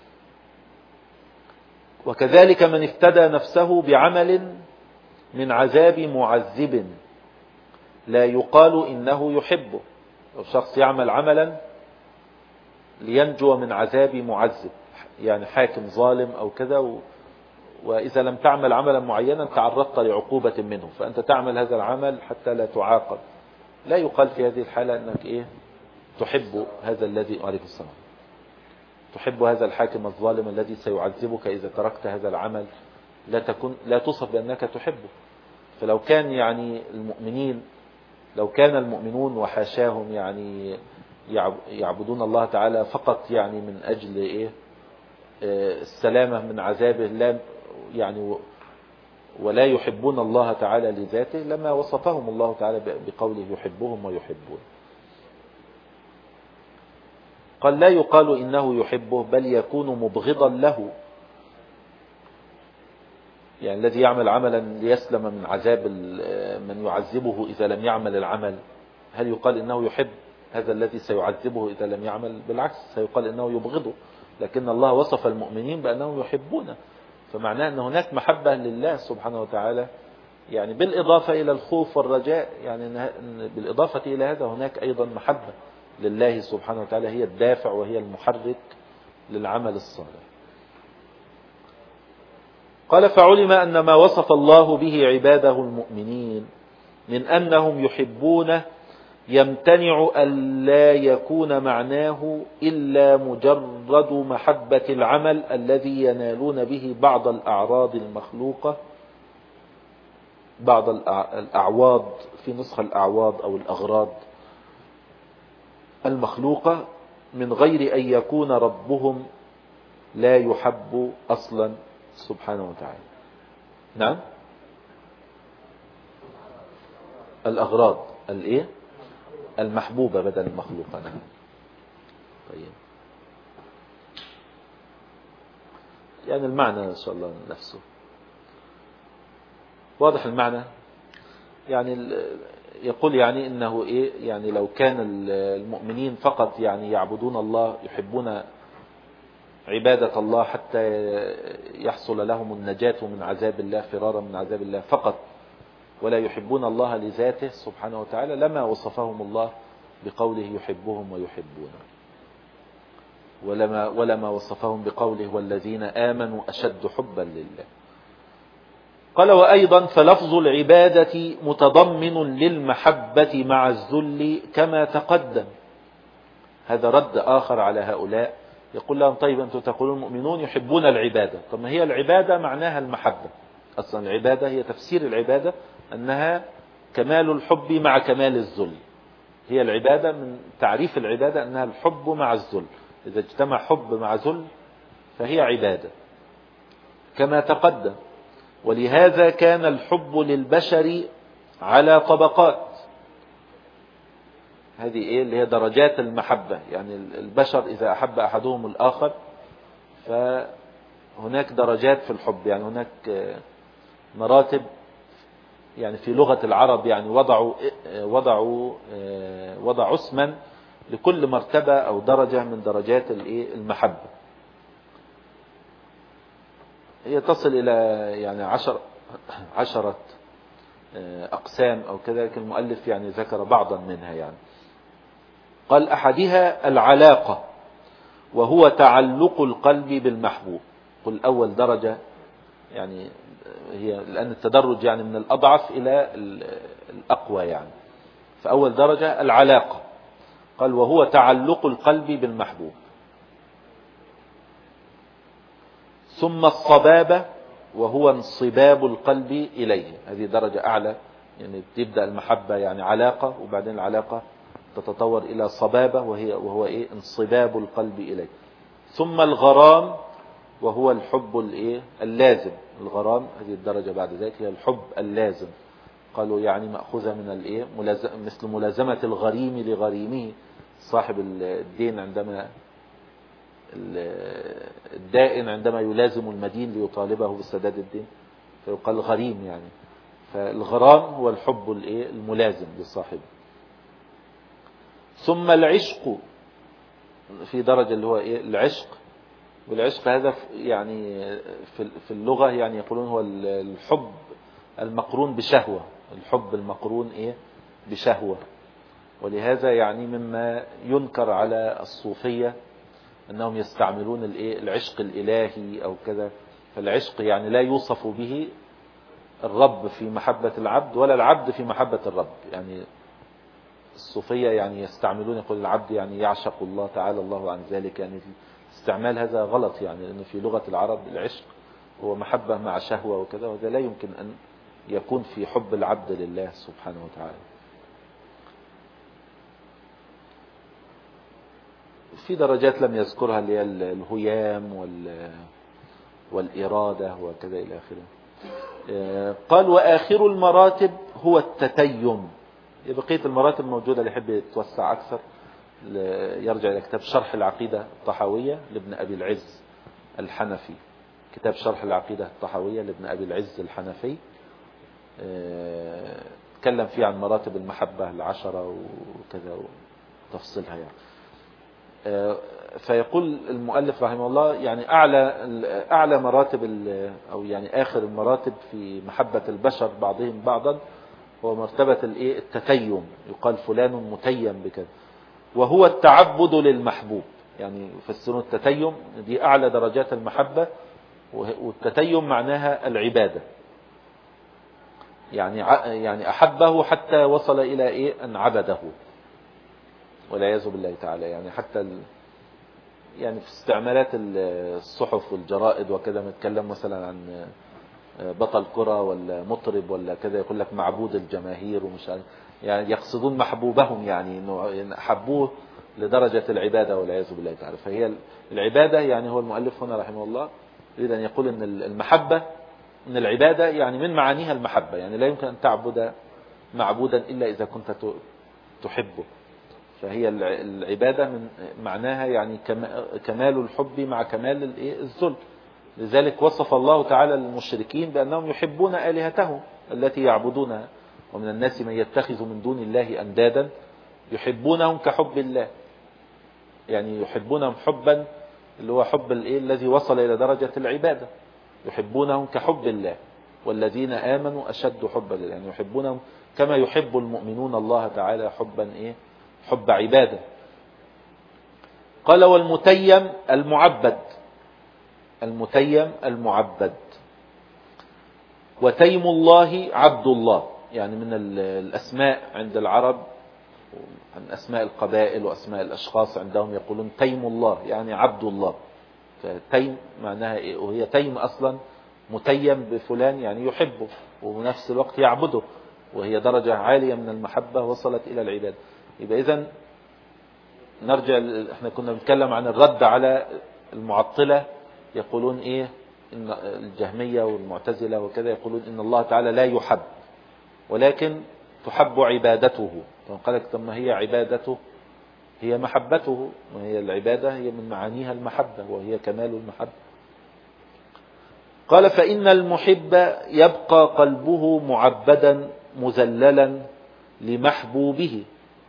وكذلك من افتدى نفسه بعمل من عذاب معذب لا يقال إنه يحبه. لو شخص يعمل عملا لينجو من عذاب معذب، يعني حاكم ظالم أو كذا، وإذا لم تعمل عملا معينا تعرضت لعقوبة منه، فأنت تعمل هذا العمل حتى لا تعاقب، لا يقال في هذه الحالة أنك تحب هذا الذي عليه الصلاة، تحب هذا الحاكم الظالم الذي سيعذبك إذا تركت هذا العمل، لا تصف بأنك تحبه. فلو كان يعني لو كان المؤمنون وحاشاهم يعني يعبدون الله تعالى فقط يعني من أجل السلامة من عذابه، لا يعني ولا يحبون الله تعالى لذاته، لما وصفهم الله تعالى بقوله يحبهم ويحبون. قال لا يقال إنه يحبه بل يكون مبغضا له، يعني الذي يعمل عملا ليسلم من عذاب من يعذبه إذا لم يعمل العمل، هل يقال إنه يحب هذا الذي سيعذبه إذا لم يعمل، بالعكس سيقال إنه يبغضه، لكن الله وصف المؤمنين بأنهم يحبونه، فمعناه أن هناك محبة لله سبحانه وتعالى، يعني بالإضافة إلى الخوف والرجاء، يعني بالإضافة إلى هذا هناك أيضا محبة لله سبحانه وتعالى هي الدافع وهي المحرك للعمل الصالح. قال فعلم أن ما وصف الله به عباده المؤمنين من أنهم يحبونه يمتنع ألا يكون معناه إلا مجرد محبة العمل الذي ينالون به بعض الأعراض المخلوقة، بعض الأعواض، في نسخة الأعواض أو الأغراض المخلوقة، من غير أن يكون ربهم لا يحب أصلا سبحانه وتعالى. نعم، الأغراض الإيه؟ المحبوبة بدل المخلوقة. نعم. طيب، يعني المعنى إن شاء الله نفسه واضح المعنى. يعني يقول يعني إنه إيه، يعني لو كان المؤمنين فقط يعني يعبدون الله، يحبون عبادة الله حتى يحصل لهم النجاة من عذاب الله، فرارا من عذاب الله فقط، ولا يحبون الله لذاته سبحانه وتعالى، لما وصفهم الله بقوله يحبهم ويحبونه، ولما وصفهم بقوله والذين آمنوا أشد حبا لله. قال وأيضا فلفظ العبادة متضمن للمحبة مع الذل كما تقدم. هذا رد آخر على هؤلاء، يقول لهم طيب أنتم تقولون المؤمنون يحبون العبادة، طب ما هي العبادة معناها المحبة، أصلا العبادة هي تفسير العبادة أنها كمال الحب مع كمال الذل، هي العبادة من تعريف العبادة أنها الحب مع الذل، إذا اجتمع حب مع ذل فهي عبادة كما تقدم. ولهذا كان الحب للبشر على طبقات، هذه إيه اللي هي درجات المحبة، يعني البشر إذا أحب أحدهم الآخر فهناك درجات في الحب، يعني هناك مراتب، يعني في لغة العرب يعني وضعوا اسما لكل مرتبة أو درجة من درجات المحبة، هي تصل إلى يعني 10 أقسام أو كذا، لكن المؤلف يعني ذكر بعضا منها. يعني قال أحدها العلاقة، وهو تعلق القلب بالمحبوب. قل أول درجة يعني هي لأن التدرج يعني من الأضعف إلى الأقوى، يعني فأول درجة العلاقة، قال وهو تعلق القلب بالمحبوب. ثم الصبابة، وهو انصباب القلب إليه، هذه درجة أعلى، يعني تبدأ المحبة يعني علاقة، وبعدين العلاقة تتطور إلى صبابة وهو إيه انصباب القلب إليه. ثم الغرام، وهو الحب اللازم، الغرام هذه الدرجة بعد ذلك هي الحب اللازم، قالوا يعني مأخوذة من مثل ملازمة الغريم لغريمه، صاحب الدين عندما الدائن عندما يلازم المدين ليطالبه بسداد الدين فيقال غريم يعني، فالغرام هو الحب الملازم لصاحبه. ثم العشق، في درجة اللي هو العشق، والعشق هذا يعني في اللغة يعني يقولون هو الحب المقرون بشهوة، الحب المقرون بشهوة. ولهذا يعني مما ينكر على الصوفية أنهم يستعملون العشق الإلهي أو كذا، فالعشق يعني لا يوصف به الرب في محبة العبد ولا العبد في محبة الرب، يعني الصوفية يعني يستعملون يقول العبد يعني يعشق الله تعالى الله عن ذلك، يعني استعمال هذا غلط، يعني لأنه في لغة العرب العشق هو محبة مع شهوة وكذا، وهذا لا يمكن أن يكون في حب العبد لله سبحانه وتعالى. في درجات لم يذكرها اللي هي الهيام والإرادة وكذا إلى آخره. قال وآخر المراتب هو التتيم. بقية المراتب موجودة، اللي يحب يتوسع أكثر يرجع إلى كتاب شرح العقيدة الطحاوية لابن أبي العز الحنفي، كتاب شرح العقيدة الطحاوية لابن أبي العز الحنفي تكلم فيه عن مراتب المحبة 10 وكذا، تفصيلها يعني. فيقول المؤلف رحمه الله يعني أعلى مراتب أو يعني آخر المراتب في محبة البشر بعضهم بعضا هو مرتبة التتيم. يقال فلان متيم بكذا، وهو التعبد للمحبوب. يعني يفسرون التتيم دي أعلى درجات المحبة، والتتيم معناها العبادة. يعني أحبه حتى وصل إلى أن عبده والعياذ بالله تعالى. يعني حتى يعني في استعمالات الصحف والجرائد وكذا نتكلم مثلا عن بطل كرة ولا مطرب ولا كذا، يقول لك معبود الجماهير ومش عارف، يعني يقصدون محبوبهم، يعني انه حبوه لدرجة العبادة والعياذ بالله تعالى. فهي العبادة يعني هو المؤلف هنا رحمه الله يريد أن يقول أن المحبة من العبادة، يعني من معانيها المحبة. يعني لا يمكن أن تعبد معبودا إلا إذا كنت تحبه. فهي العبادة من معناها يعني كمال الحب مع كمال الذل. لذلك وصف الله تعالى المشركين بأنهم يحبون آلهتهم التي يعبدونها، ومن الناس من يتخذ من دون الله أندادا يحبونهم كحب الله. يعني يحبونهم حبا اللي هو حب الذي وصل إلى درجة العبادة. يحبونهم كحب الله، والذين آمنوا أشد حبا لله. يعني يحبونهم كما يحب المؤمنون الله تعالى حبا حب عبادة. قال والمتيم المعبد. المتيم المعبد. وتيم الله عبد الله. يعني من الأسماء عند العرب، عن أسماء القبائل وأسماء الأشخاص عندهم يقولون تيم الله يعني عبد الله. فتيم معناها وهي تيم أصلا متيم بفلان يعني يحبه ونفس الوقت يعبده، وهي درجة عالية من المحبة وصلت إلى العبادة. يبقى إذن نرجع، احنا كنا بنتكلم عن الرد على المعطلة. يقولون إن الجهمية والمعتزلة وكذا يقولون إن الله تعالى لا يحب ولكن تحب عبادته. فقال لك طب ما هي عبادته هي محبته، وهي العبادة هي من معانيها المحبة وهي كمال المحبة. قال فإن المحب يبقى قلبه معبدا مذللا لمحبوبه.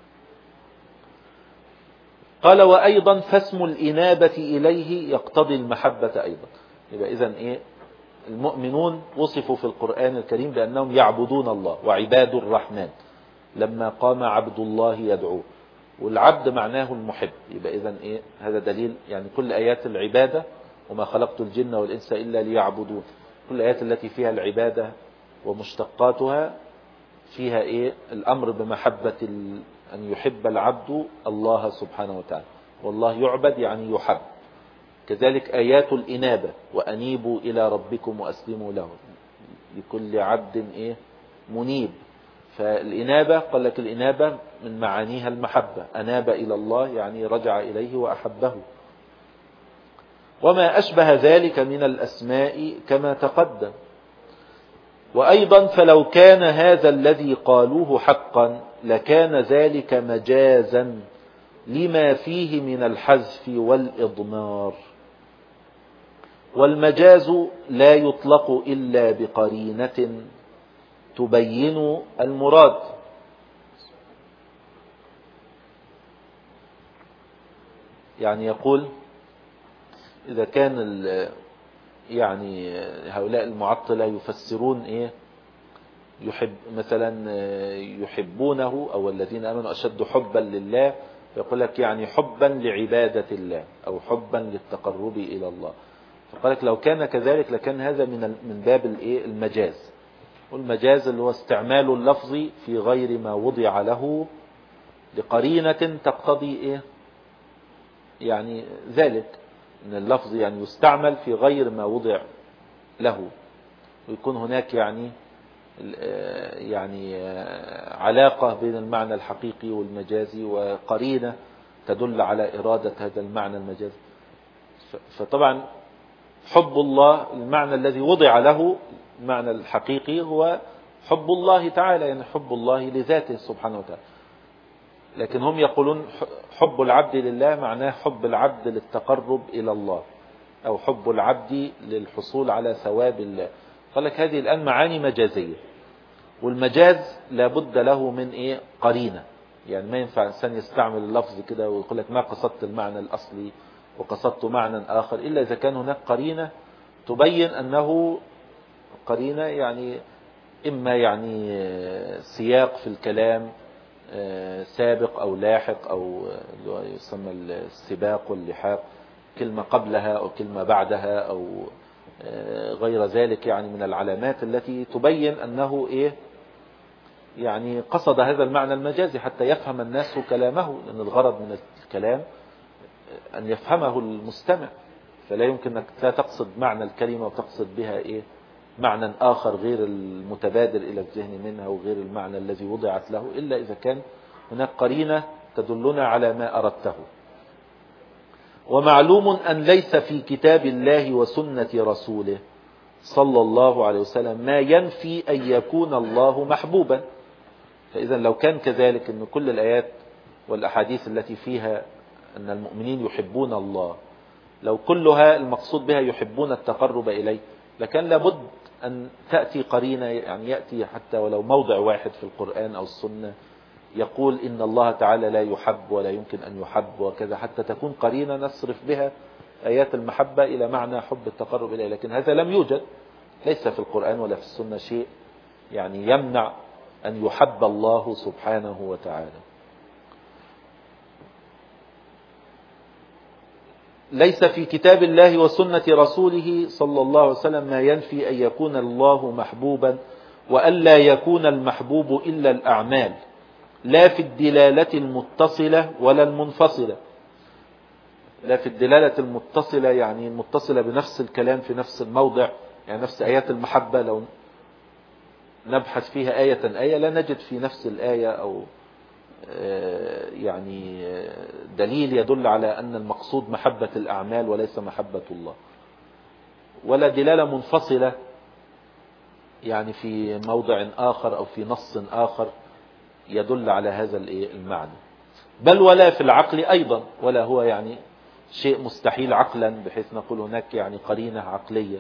قال وأيضا فاسم الإنابة إليه يقتضي المحبة أيضا. يبقى إذن المؤمنون وصفوا في القرآن الكريم بأنهم يعبدون الله وعباد الرحمن لما قام عبد الله يدعوه، والعبد معناه المحب. يبقى إذن هذا دليل. يعني كل آيات العبادة وما خلقت الجن والإنس إلا ليعبدون، كل الآيات التي فيها العبادة ومشتقاتها فيها الأمر بمحبة أن يحب العبد الله سبحانه وتعالى، والله يعبد يعني يحب. كذلك آيات الإنابة وأنيبوا إلى ربكم وأسلموا له، لكل عبد منيب. فالإنابة قال لك الإنابة من معانيها المحبة، أناب إلى الله يعني رجع إليه وأحبه. وما أشبه ذلك من الأسماء كما تقدم. وأيضا فلو كان هذا الذي قالوه حقا لكان ذلك مجازا لما فيه من الحذف والإضمار، والمجاز لا يطلق إلا بقرينة تبين المراد. يعني يقول إذا كان يعني هؤلاء المعطلة يفسرون يحب مثلا يحبونه أو الذين آمنوا أشد حبا لله، فيقول لك يعني حبا لعبادة الله أو حبا للتقرب إلى الله. فقال لك لو كان كذلك لكان هذا من باب المجاز. والمجاز اللي هو استعمال اللفظ في غير ما وضع له لقرينة تقتضي يعني ذلك، ان اللفظ يعني يستعمل في غير ما وضع له، ويكون هناك يعني علاقة بين المعنى الحقيقي والمجازي وقرينة تدل على إرادة هذا المعنى المجازي. فطبعا حب الله المعنى الذي وضع له المعنى الحقيقي هو حب الله تعالى، يعني حب الله لذاته سبحانه وتعالى. لكن هم يقولون حب العبد لله معناه حب العبد للتقرب إلى الله أو حب العبد للحصول على ثواب الله. قال لك هذه الآن معاني مجازية، والمجاز لابد له من قرينة. يعني ما ينفع إنسان يستعمل اللفظ كده ويقول لك ما قصدت المعنى الأصلي وقصدت معنى آخر إلا إذا كان هناك قرينة تبين أنه قرينة يعني إما يعني سياق في الكلام سابق أو لاحق أو يسمى السباق واللحاق، كلمة قبلها أو كلمة بعدها أو غير ذلك يعني من العلامات التي تبين أنه إيه يعني قصد هذا المعنى المجازي حتى يفهم الناس كلامه، لأن الغرض من الكلام أن يفهمه المستمع، فلا يمكن أنك لا تقصد معنى الكلمة وتقصد بها إيه معنى آخر غير المتبادر إلى الذهن منها وغير المعنى الذي وضعت له، إلا إذا كان هناك قرينة تدلنا على ما أردته. ومعلوم أن ليس في كتاب الله وسنة رسوله صلى الله عليه وسلم ما ينفي أن يكون الله محبوبا. فإذا لو كان كذلك أن كل الآيات والأحاديث التي فيها أن المؤمنين يحبون الله لو كلها المقصود بها يحبون التقرب إليه، لكان لابد أن تأتي قرينة يعني يأتي حتى ولو موضع واحد في القرآن أو السنة يقول إن الله تعالى لا يحب ولا يمكن أن يحب وكذا، حتى تكون قرينة نصرف بها آيات المحبة إلى معنى حب التقرب إليه. لكن هذا لم يوجد، ليس في القرآن ولا في السنة شيء يعني يمنع أن يحب الله سبحانه وتعالى. ليس في كتاب الله وسنة رسوله صلى الله عليه وسلم ما ينفي أن يكون الله محبوبا وألا يكون المحبوب إلا الأعمال لا في الدلالة المتصلة ولا المنفصلة. لا في الدلالة المتصلة يعني المتصلة بنفس الكلام في نفس الموضع، يعني نفس آيات المحبة لو نبحث فيها آية لا نجد في نفس الآية أو يعني دليل يدل على أن المقصود محبة الأعمال وليس محبة الله، ولا دلالة منفصلة يعني في موضع آخر أو في نص آخر يدل على هذا المعنى، بل ولا في العقل أيضا، ولا هو يعني شيء مستحيل عقلا بحيث نقول هناك يعني قرينة عقلية.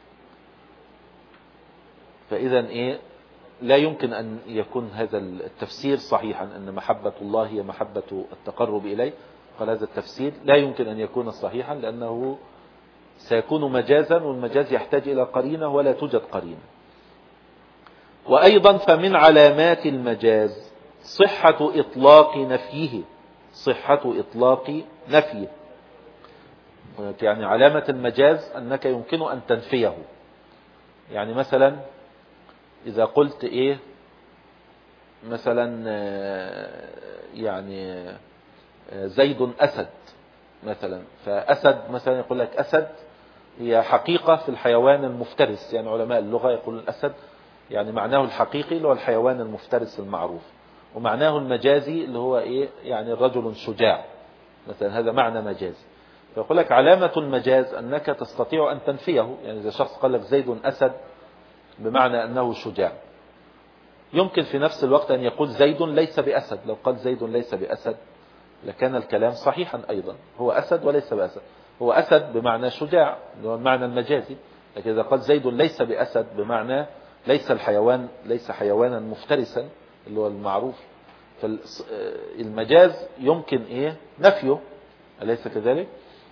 فإذا لا يمكن أن يكون هذا التفسير صحيحا أن محبة الله هي محبة التقرب إليه. قال هذا التفسير لا يمكن أن يكون صحيحا لأنه سيكون مجازا، والمجاز يحتاج إلى قرينة ولا توجد قرينة. وأيضا فمن علامات المجاز صحة إطلاق نفيه، صحة إطلاق نفيه، يعني علامة المجاز أنك يمكن أن تنفيه. يعني مثلا إذا قلت مثلا يعني زيد أسد مثلا، فأسد مثلا يقول لك أسد هي حقيقة في الحيوان المفترس، يعني علماء اللغة يقول الأسد يعني معناه الحقيقي اللي هو الحيوان المفترس المعروف، ومعناه المجازي اللي هو يعني الرجل شجاع مثلا، هذا معنى مجازي. فيقول لك علامة المجاز أنك تستطيع أن تنفيه، يعني إذا شخص قال لك زيد أسد بمعنى أنه شجاع، يمكن في نفس الوقت أن يقول زيد ليس بأسد. لو قال زيد ليس بأسد لكان الكلام صحيحا أيضا، هو أسد وليس بأسد، هو أسد بمعنى شجاع اللي هو المعنى المجازي، لكن إذا قال زيد ليس بأسد بمعنى ليس الحيوان ليس حيوانا مفترسا اللي هو المعروف. فالمجاز يمكن نفيه، أليس كذلك؟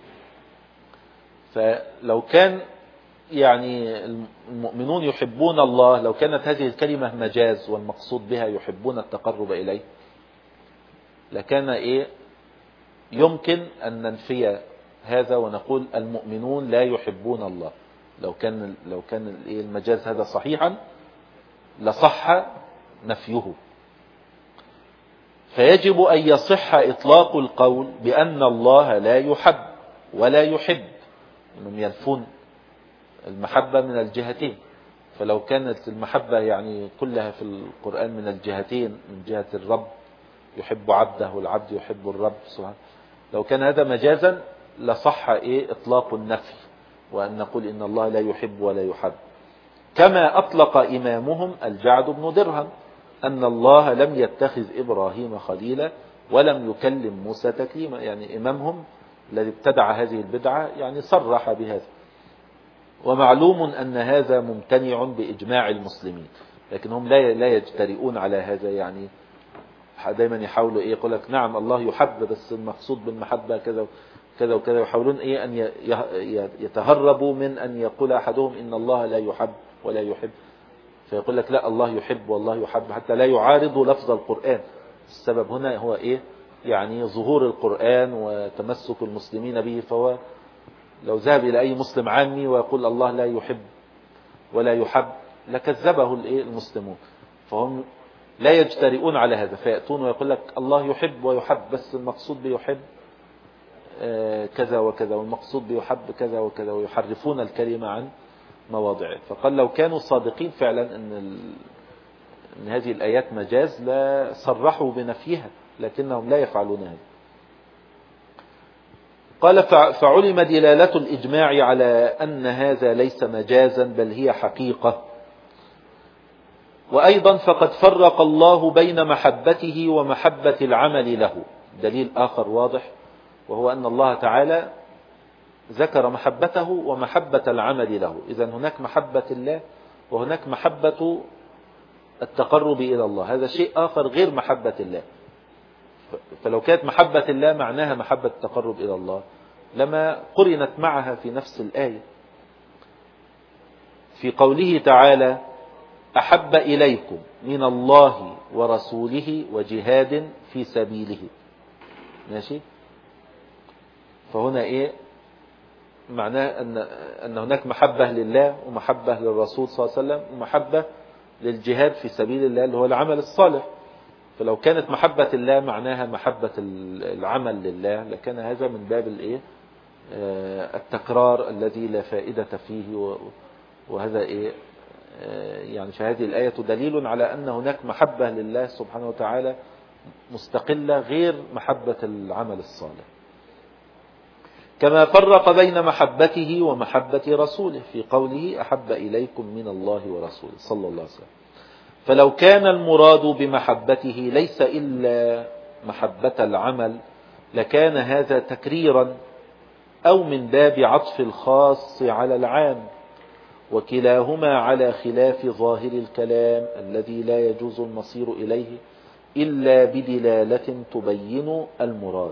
فلو كان يعني المؤمنون يحبون الله، لو كانت هذه الكلمة مجاز والمقصود بها يحبون التقرب إليه، لكان يمكن أن ننفي هذا ونقول المؤمنون لا يحبون الله. لو كان المجاز هذا صحيحا لصح نفيه. فيجب أن يصح إطلاق القول بأن الله لا يحب ولا يحب، أنهم ينفون المحبة من الجهتين. فلو كانت المحبة يعني كلها في القرآن من الجهتين، من جهة الرب يحب عبده والعبد يحب الرب سبحانه، لو كان هذا مجازا لصح إطلاق النفي وأن نقول إن الله لا يحب ولا يحب. كما أطلق إمامهم الجعد بن درهم أن الله لم يتخذ إبراهيم خليلا ولم يكلم موسى تكليما، يعني إمامهم الذي ابتدع هذه البدعة يعني صرح بهذا. ومعلوم أن هذا ممتنع بإجماع المسلمين، لكن هم لا يجترئون على هذا، يعني دايما يحاولوا ايه يقول لك نعم الله يحب بس المقصود بالمحبة كذا كذا وكذا، يحاولون ايه ان يتهربوا من ان يقول احدهم ان الله لا يحب ولا يحب، فيقول لك لا الله يحب والله يحب حتى لا يعارض لفظ القرآن. السبب هنا هو ايه؟ يعني ظهور القرآن وتمسك المسلمين به. فهو لو ذهب الى اي مسلم عامي ويقول الله لا يحب ولا يحب لكذبه المسلمون، فهم لا يجترئون على هذا، فيأتون ويقول لك الله يحب ويحب بس المقصود بيحب كذا وكذا والمقصود بيحب كذا وكذا، ويحرفون الكلمة عن مواضعه. فقال لو كانوا صادقين فعلا ان هذه الآيات مجاز لا صرحوا بنفيها، لكنهم لا يفعلون هذا. قال فعلم دلالة الإجماع على أن هذا ليس مجازا بل هي حقيقة. وأيضا فقد فرق الله بين محبته ومحبة العمل له. دليل آخر واضح وهو أن الله تعالى ذكر محبته ومحبة العمل له. إذن هناك محبة الله وهناك محبة التقرب إلى الله، هذا شيء آخر غير محبة الله. فلو كانت محبة الله معناها محبة التقرب إلى الله لما قرنت معها في نفس الآية. في قوله تعالى أحب إليكم من الله ورسوله وجهاد في سبيله، ماشي؟ فهنا إيه معناه أن هناك محبة لله ومحبة للرسول صلى الله عليه وسلم ومحبة للجهاد في سبيل الله اللي هو العمل الصالح. فلو كانت محبة الله معناها محبة العمل لله لكان هذا من باب الإيه التكرار الذي لا فائدة فيه. وهذا إيه يعني فهذه الآية دليل على أن هناك محبة لله سبحانه وتعالى مستقلة غير محبة العمل الصالح. كما فرق بين محبته ومحبة رسوله في قوله أحب إليكم من الله ورسوله صلى الله عليه وسلم. فلو كان المراد بمحبته ليس إلا محبة العمل لكان هذا تكريرا أو من باب عطف الخاص على العام، وكلاهما على خلاف ظاهر الكلام الذي لا يجوز المصير إليه إلا بدلالة تبين المراد.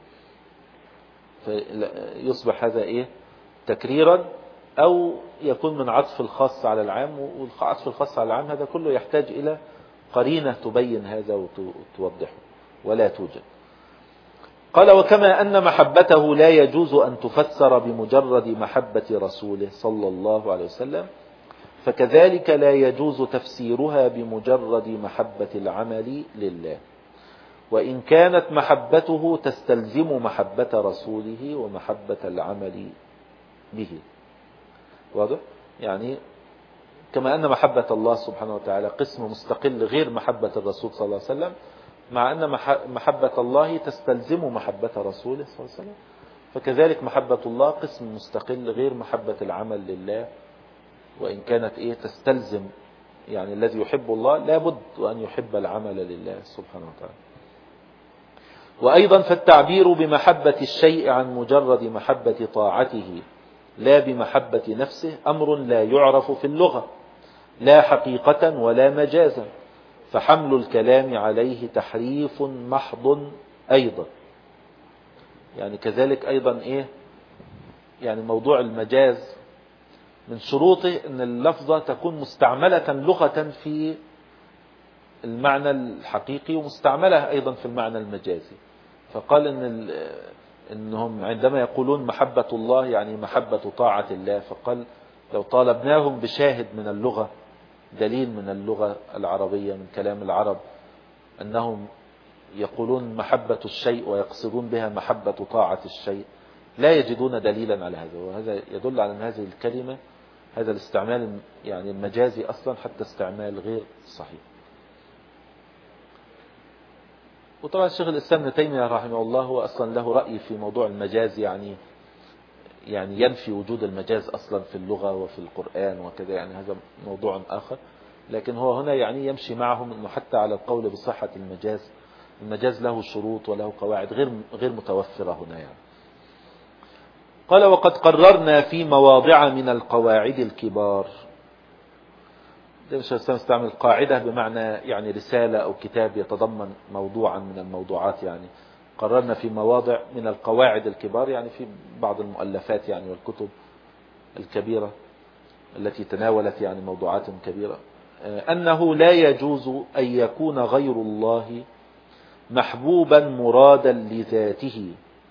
فيصبح هذا إيه تكريرا أو يكون من عطف الخاص على العام، والعطف الخاص على العام هذا كله يحتاج إلى قرينة تبين هذا وتوضحه ولا توجد. قال وكما أن محبته لا يجوز أن تفسر بمجرد محبة رسوله صلى الله عليه وسلم فكذلك لا يجوز تفسيرها بمجرد محبة العمل لله، وإن كانت محبته تستلزم محبة رسوله ومحبة العمل به. واضح؟ يعني كما أن محبة الله سبحانه وتعالى قسم مستقل غير محبة الرسول صلى الله عليه وسلم، مع أن محبة الله تستلزم محبة رسوله صلى الله عليه وسلم، فكذلك محبة الله قسم مستقل غير محبة العمل لله، وإن كانت إيه تستلزم يعني الذي يحب الله لابد وأن يحب العمل لله سبحانه وتعالى. وأيضا فالتعبير بمحبة الشيء عن مجرد محبة طاعته لا بمحبة نفسه أمر لا يعرف في اللغة لا حقيقة ولا مجازا، فحمل الكلام عليه تحريف محض أيضا. يعني كذلك أيضا إيه يعني موضوع المجاز من شروطه أن اللفظة تكون مستعملة لغة في المعنى الحقيقي ومستعملة أيضا في المعنى المجازي. فقال إنهم عندما يقولون محبة الله يعني محبة طاعة الله، فقال لو طالبناهم بشاهد من اللغة دليل من اللغة العربية من كلام العرب أنهم يقولون محبة الشيء ويقصدون بها محبة طاعة الشيء لا يجدون دليلا على هذا. وهذا يدل على أن هذه الكلمة هذا الاستعمال يعني المجازي أصلا حتى استعمال غير صحيح. وطبعا الشيخ الإسلام ابن تيمية رحمه الله هو أصلا له رأي في موضوع المجاز، يعني ينفي وجود المجاز أصلا في اللغة وفي القرآن وكذا، يعني هذا موضوع آخر. لكن هو هنا يعني يمشي معهم أنه حتى على القول بصحة المجاز له شروط وله قواعد غير متوفرة هنا يعني. قال وقد قررنا في مواضع من القواعد الكبار الشيخ الإسلام استعمل قاعدة بمعنى يعني رسالة أو كتاب يتضمن موضوعا من الموضوعات، يعني قررنا في مواضع من القواعد الكبار، يعني في بعض المؤلفات يعني والكتب الكبيرة التي تناولت يعني موضوعات كبيرة، أنه لا يجوز أن يكون غير الله محبوبا مرادا لذاته،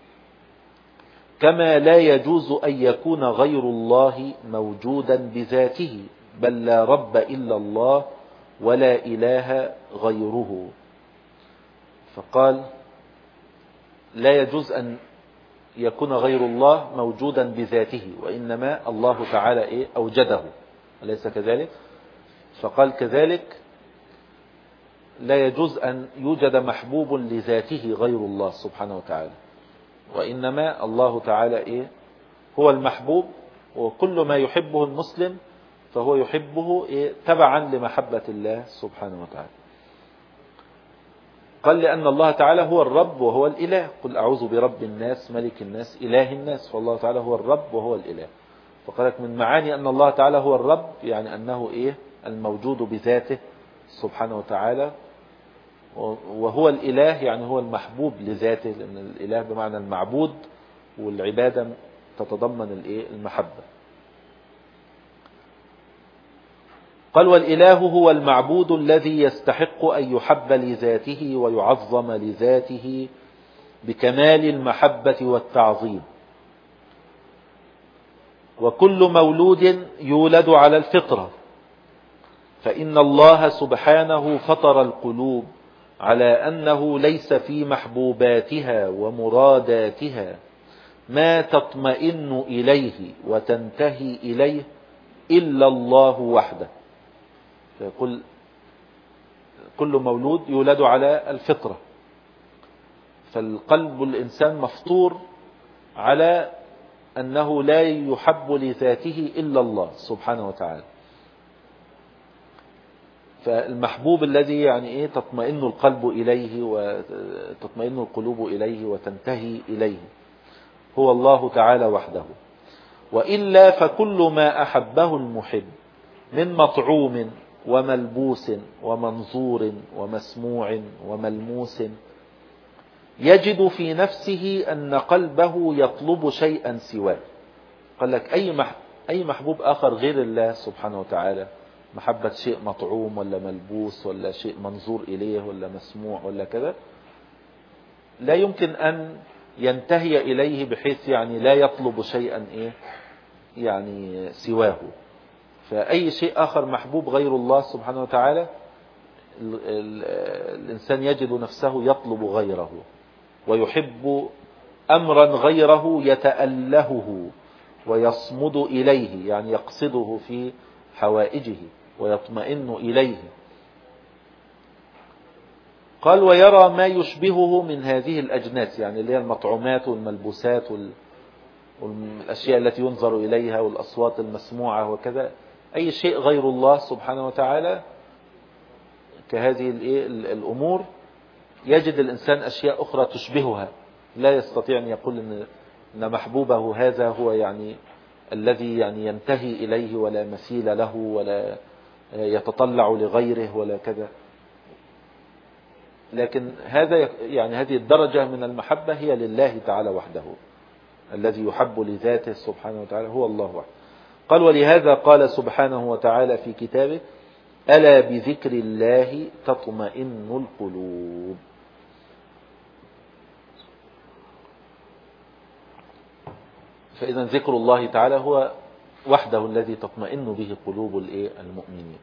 كما لا يجوز أن يكون غير الله موجودا بذاته، بل لا رب إلا الله ولا إله غيره. فقال لا يجوز أن يكون غير الله موجودا بذاته، وإنما الله تعالى أوجده، أليس كذلك؟ فقال كذلك لا يجوز أن يوجد محبوب لذاته غير الله سبحانه وتعالى، وإنما الله تعالى هو المحبوب، وكل ما يحبه المسلم فهو يحبه تبعا لمحبة الله سبحانه وتعالى. قال لأن الله تعالى هو الرب وهو الإله، قل أعوذ برب الناس ملك الناس إله الناس، فالله تعالى هو الرب وهو الإله. فقالك من معاني أن الله تعالى هو الرب يعني أنه الموجود بذاته سبحانه وتعالى، وهو الإله يعني هو المحبوب لذاته، لأن الإله بمعنى المعبود، والعبادة تتضمن المحبة. قال والإله هو المعبود الذي يستحق أن يحب لذاته ويعظم لذاته بكمال المحبة والتعظيم. وكل مولود يولد على الفطرة، فإن الله سبحانه فطر القلوب على أنه ليس في محبوباتها ومراداتها ما تطمئن إليه وتنتهي إليه إلا الله وحده. فيقول كل مولود يولد على الفطرة، فالقلب الإنسان مفطور على أنه لا يحب لذاته إلا الله سبحانه وتعالى. فالمحبوب الذي يعني تطمئن القلب إليه وتطمئن القلوب إليه وتنتهي إليه هو الله تعالى وحده. وإلا فكل ما أحبه المحب من مطعوم وملبوس ومنظور ومسموع وملموس يجد في نفسه أن قلبه يطلب شيئا سواه. قال لك أي محبوب آخر غير الله سبحانه وتعالى، محبة شيء مطعوم ولا ملبوس ولا شيء منظور إليه ولا مسموع ولا كذا، لا يمكن أن ينتهي إليه بحيث يعني لا يطلب شيئا يعني سواه. فأي شيء آخر محبوب غير الله سبحانه وتعالى الإنسان يجد نفسه يطلب غيره، ويحب أمرا غيره يتألهه ويصمد إليه، يعني يقصده في حوائجه ويطمئن إليه. قال ويرى ما يشبهه من هذه الأجناس، يعني اللي هي المطعومات والملبوسات والأشياء التي ينظر إليها والأصوات المسموعة وكذا، أي شيء غير الله سبحانه وتعالى كهذه الأمور يجد الإنسان أشياء أخرى تشبهها، لا يستطيع أن يقول إن محبوبه هذا هو يعني الذي يعني ينتهي إليه ولا مثيل له ولا يتطلع لغيره ولا كذا. لكن هذه الدرجة من المحبة هي لله تعالى وحده، الذي يحب لذاته سبحانه وتعالى هو الله وحده. قال ولهذا قال سبحانه وتعالى في كتابه ألا بذكر الله تطمئن القلوب. فإذا ذكر الله تعالى هو وحده الذي تطمئن به قلوب المؤمنين.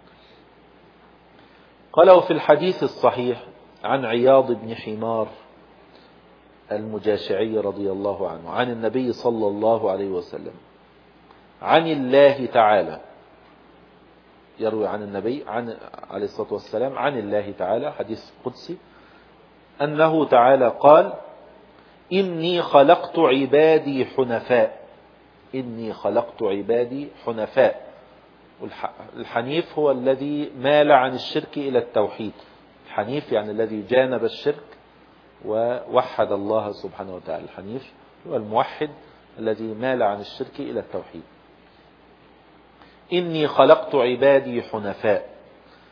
قال وفي الحديث الصحيح عن عياض بن حمار المجاشعي رضي الله عنه عن النبي صلى الله عليه وسلم عن الله تعالى، يروي عن النبي عليه الصلاة والسلام عن الله تعالى حديث قدسي، أنه تعالى قال إني خلقت عبادي حنفاء. إني خلقت عبادي حنفاء. الحنيف هو الذي مال عن الشرك إلى التوحيد. الحنيف يعني الذي جانب الشرك ووحد الله سبحانه وتعالى. الحنيف هو الموحد الذي مال عن الشرك إلى التوحيد. إني خلقت عبادي حنفاء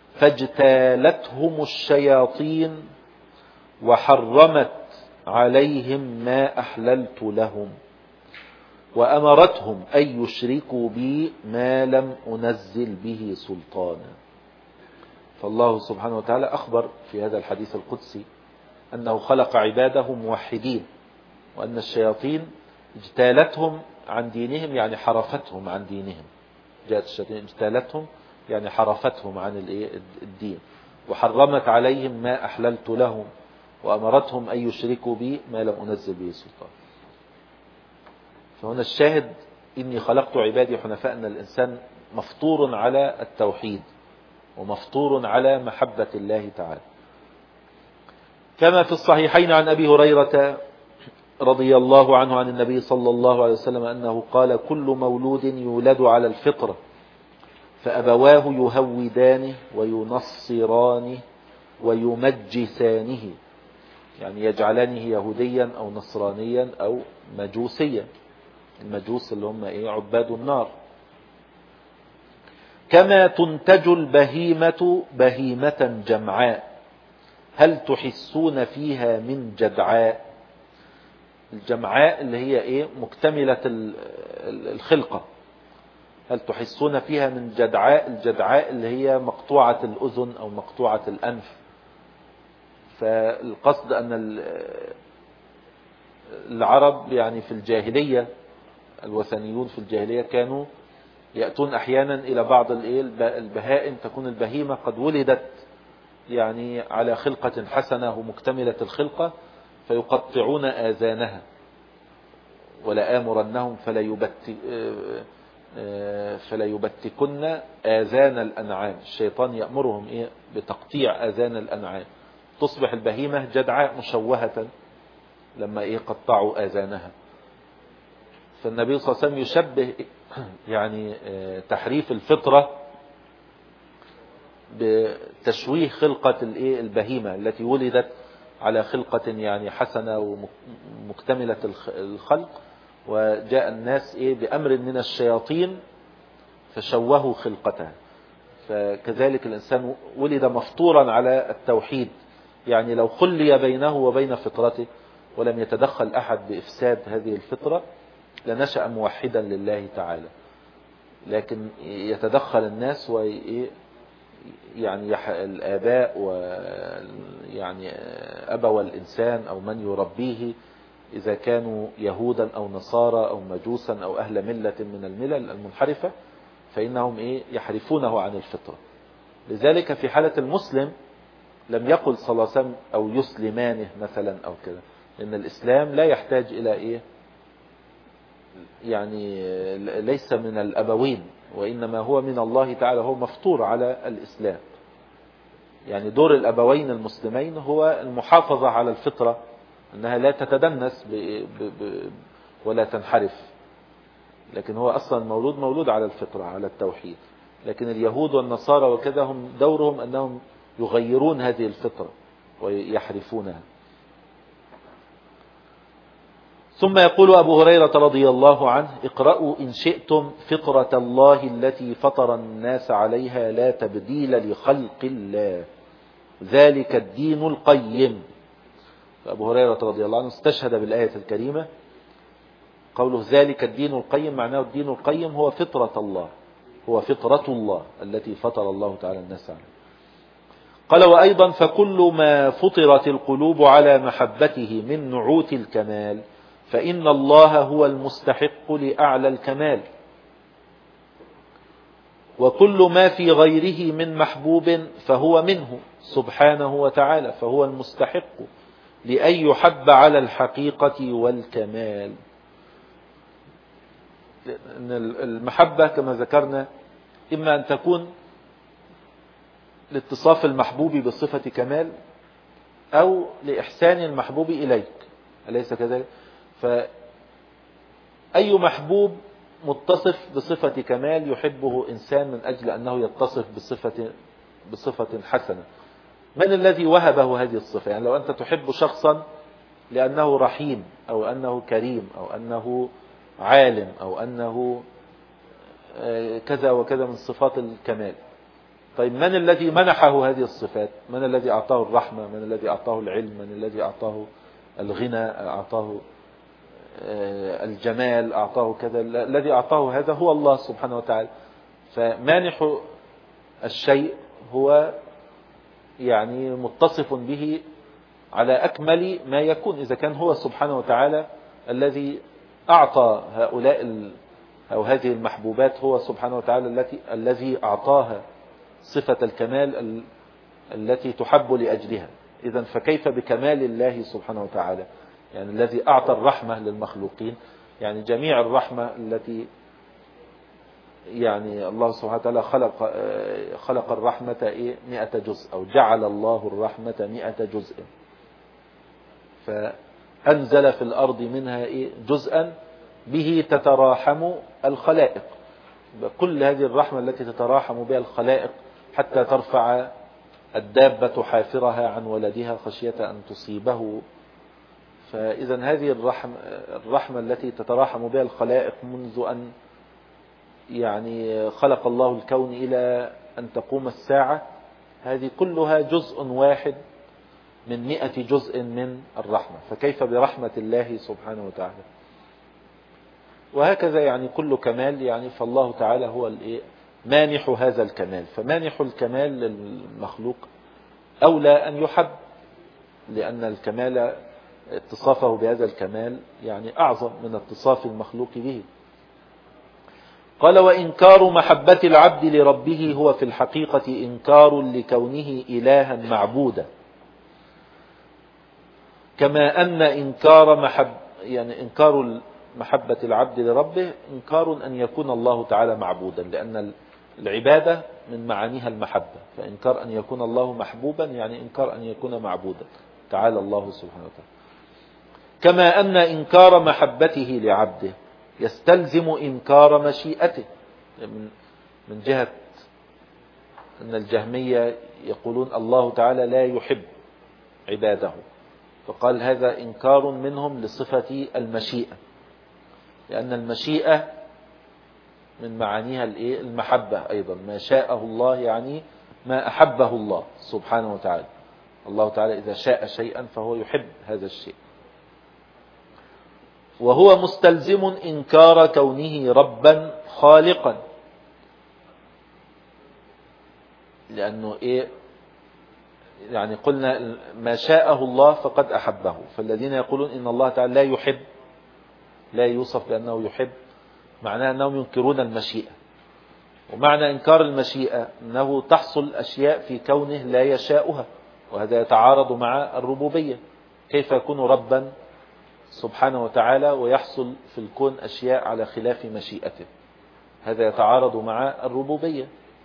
فاجتالتهم الشياطين وحرمت عليهم ما أحللت لهم وأمرتهم أن يشركوا بي ما لم أنزل به سلطانا. فالله سبحانه وتعالى أخبر في هذا الحديث القدسي أنه خلق عباده موحدين، وأن الشياطين اجتالتهم عن دينهم، يعني حرفتهم عن دينهم. جاءت الشياطين اجتالتهم يعني حرفتهم عن الدين، وحرمت عليهم ما أحللت لهم وأمرتهم أن يشركوا بي ما لم أنزل به سلطان. فهنا الشاهد إني خلقت عبادي حنفاء، أن الإنسان مفطور على التوحيد ومفطور على محبة الله تعالى. كما في الصحيحين عن أبي هريرة رضي الله عنه عن النبي صلى الله عليه وسلم أنه قال: كل مولود يولد على الفطرة فأبواه يهودانه وينصرانه ويمجسانه، يعني يجعلانه يهوديا أو نصرانيا أو مجوسيا. المجوس اللي هم عباد النار. كما تنتج البهيمة بهيمة جمعاء هل تحسون فيها من جدعاء. الجمعاء اللي هي مكتملة الخلقة. هل تحسون فيها من جدعاء. الجدعاء اللي هي مقطوعة الأذن أو مقطوعة الأنف. فالقصد أن العرب يعني في الجاهلية، الوثنيون في الجاهلية كانوا يأتون أحيانا إلى بعض البهائم، تكون البهيمة قد ولدت يعني على خلقة حسنة ومكتملة الخلقة، فيقطعون آذانها ولا آمرنهم فلا يبتكن آذان الأنعام. الشيطان يأمرهم بتقطيع آذان الأنعام، تصبح البهيمة جدعاء مشوهة لما قطعوا آذانها. فالنبي صلى الله عليه وسلم يشبه يعني تحريف الفطرة بتشويه خلقة البهيمة التي ولدت على خلقة يعني حسنة ومكتملة الخلق، وجاء الناس بأمر من الشياطين فشوهوا خلقتها. فكذلك الإنسان ولد مفطورا على التوحيد، يعني لو خلي بينه وبين فطرته ولم يتدخل أحد بإفساد هذه الفطرة لنشأ موحدا لله تعالى. لكن يتدخل الناس يعني الآباء ويعني أبوى الإنسان أو من يربيه إذا كانوا يهودا أو نصارى أو مجوسا أو أهل ملة من الملل المنحرفة، فإنهم يحرفونه عن الفطرة. لذلك في حالة المسلم لم يقل صلى الله عليه وسلم أو يسلمانه مثلا أو كذا، لأن الإسلام لا يحتاج إلى يعني ليس من الأبوين، وإنما هو من الله تعالى، هو مفطور على الإسلام. يعني دور الأبوين المسلمين هو المحافظة على الفطرة أنها لا تتدنس ولا تنحرف، لكن هو أصلا مولود على الفطرة على التوحيد. لكن اليهود والنصارى وكذا هم دورهم أنهم يغيرون هذه الفطرة ويحرفونها. ثم يقول أبو هريرة رضي الله عنه: اقرأوا إن شئتم فطرة الله التي فطر الناس عليها لا تبديل لخلق الله ذلك الدين القيم. فأبو هريرة رضي الله عنه استشهد بالآية الكريمة. قوله ذلك الدين القيم معناه الدين القيم هو فطرة الله، هو فطرة الله التي فطر الله تعالى الناس عليها. قال: وأيضا فكل ما فطرت القلوب على محبته من نعوت الكمال فإن الله هو المستحق لأعلى الكمال، وكل ما في غيره من محبوب فهو منه سبحانه وتعالى، فهو المستحق لأن يحب على الحقيقة والكمال. لأن المحبة كما ذكرنا إما أن تكون لاتصاف المحبوب بصفة كمال أو لإحسان المحبوب إليك، أليس كذلك؟ فأي محبوب متصف بصفة كمال يحبه إنسان من أجل أنه يتصف بصفة حسنة. من الذي وهبه هذه الصفة؟ يعني لو أنت تحب شخصا لأنه رحيم أو أنه كريم أو أنه عالم أو أنه كذا وكذا من صفات الكمال، طيب من الذي منحه هذه الصفات؟ من الذي أعطاه الرحمة؟ من الذي أعطاه العلم؟ من الذي أعطاه الغنى؟ أعطاه الجمال؟ أعطاه كذا؟ الذي أعطاه هذا هو الله سبحانه وتعالى. فمانح الشيء هو يعني متصف به على أكمل ما يكون، إذا كان هو سبحانه وتعالى الذي أعطى هؤلاء أو هذه المحبوبات، هو سبحانه وتعالى الذي أعطاها صفة الكمال التي تحب لأجلها. إذن فكيف بكمال الله سبحانه وتعالى؟ يعني الذي أعطى الرحمة للمخلوقين، يعني جميع الرحمة التي يعني الله سبحانه وتعالى خلق الرحمة 100 جزء، أو جعل الله الرحمة 100 جزء، فأنزل في الأرض منها جزءا به تتراحم الخلائق. كل هذه الرحمة التي تتراحم بها الخلائق حتى ترفع الدابة حافرها عن ولدها خشية أن تصيبه. فإذا هذه الرحمة التي تتراحم بها الخلائق منذ أن يعني خلق الله الكون إلى أن تقوم الساعة، هذه كلها جزء واحد من 100 جزء من الرحمة، فكيف برحمة الله سبحانه وتعالى؟ وهكذا يعني كل كمال، يعني فالله تعالى هو مانح هذا الكمال. فمانح الكمال للمخلوق أولى أن يحب، لأن الكمال اتصافه بهذا الكمال يعني أعظم من اتصاف المخلوق به. قال: وإنكار محبة العبد لربه هو في الحقيقة إنكار لكونه إلها معبودا، كما أن إنكار محبة العبد لربه إنكار أن يكون الله تعالى معبودا، لأن العبادة من معانيها المحبة، فإنكار أن يكون الله محبوبا يعني إنكار أن يكون معبودا تعالى الله سبحانه وتعالى. كما أن إنكار محبته لعبده يستلزم إنكار مشيئته، من جهة أن الجهمية يقولون الله تعالى لا يحب عباده، فقال هذا إنكار منهم لصفة المشيئة، لأن المشيئة من معانيها المحبة أيضا، ما شاءه الله يعني ما أحبه الله سبحانه وتعالى. الله تعالى إذا شاء شيئا فهو يحب هذا الشيء. وهو مستلزم إنكار كونه ربا خالقا، لأنه يعني قلنا ما شاءه الله فقد أحبه، فالذين يقولون إن الله تعالى لا يحب، لا يوصف بأنه يحب، معناه أنهم ينكرون المشيئة. ومعنى إنكار المشيئة أنه تحصل أشياء في كونه لا يشاؤها، وهذا يتعارض مع الربوبية. كيف يكون ربا سبحانه وتعالى ويحصل في الكون أشياء على خلاف مشيئته؟ هذا يتعارض مع الربوبية.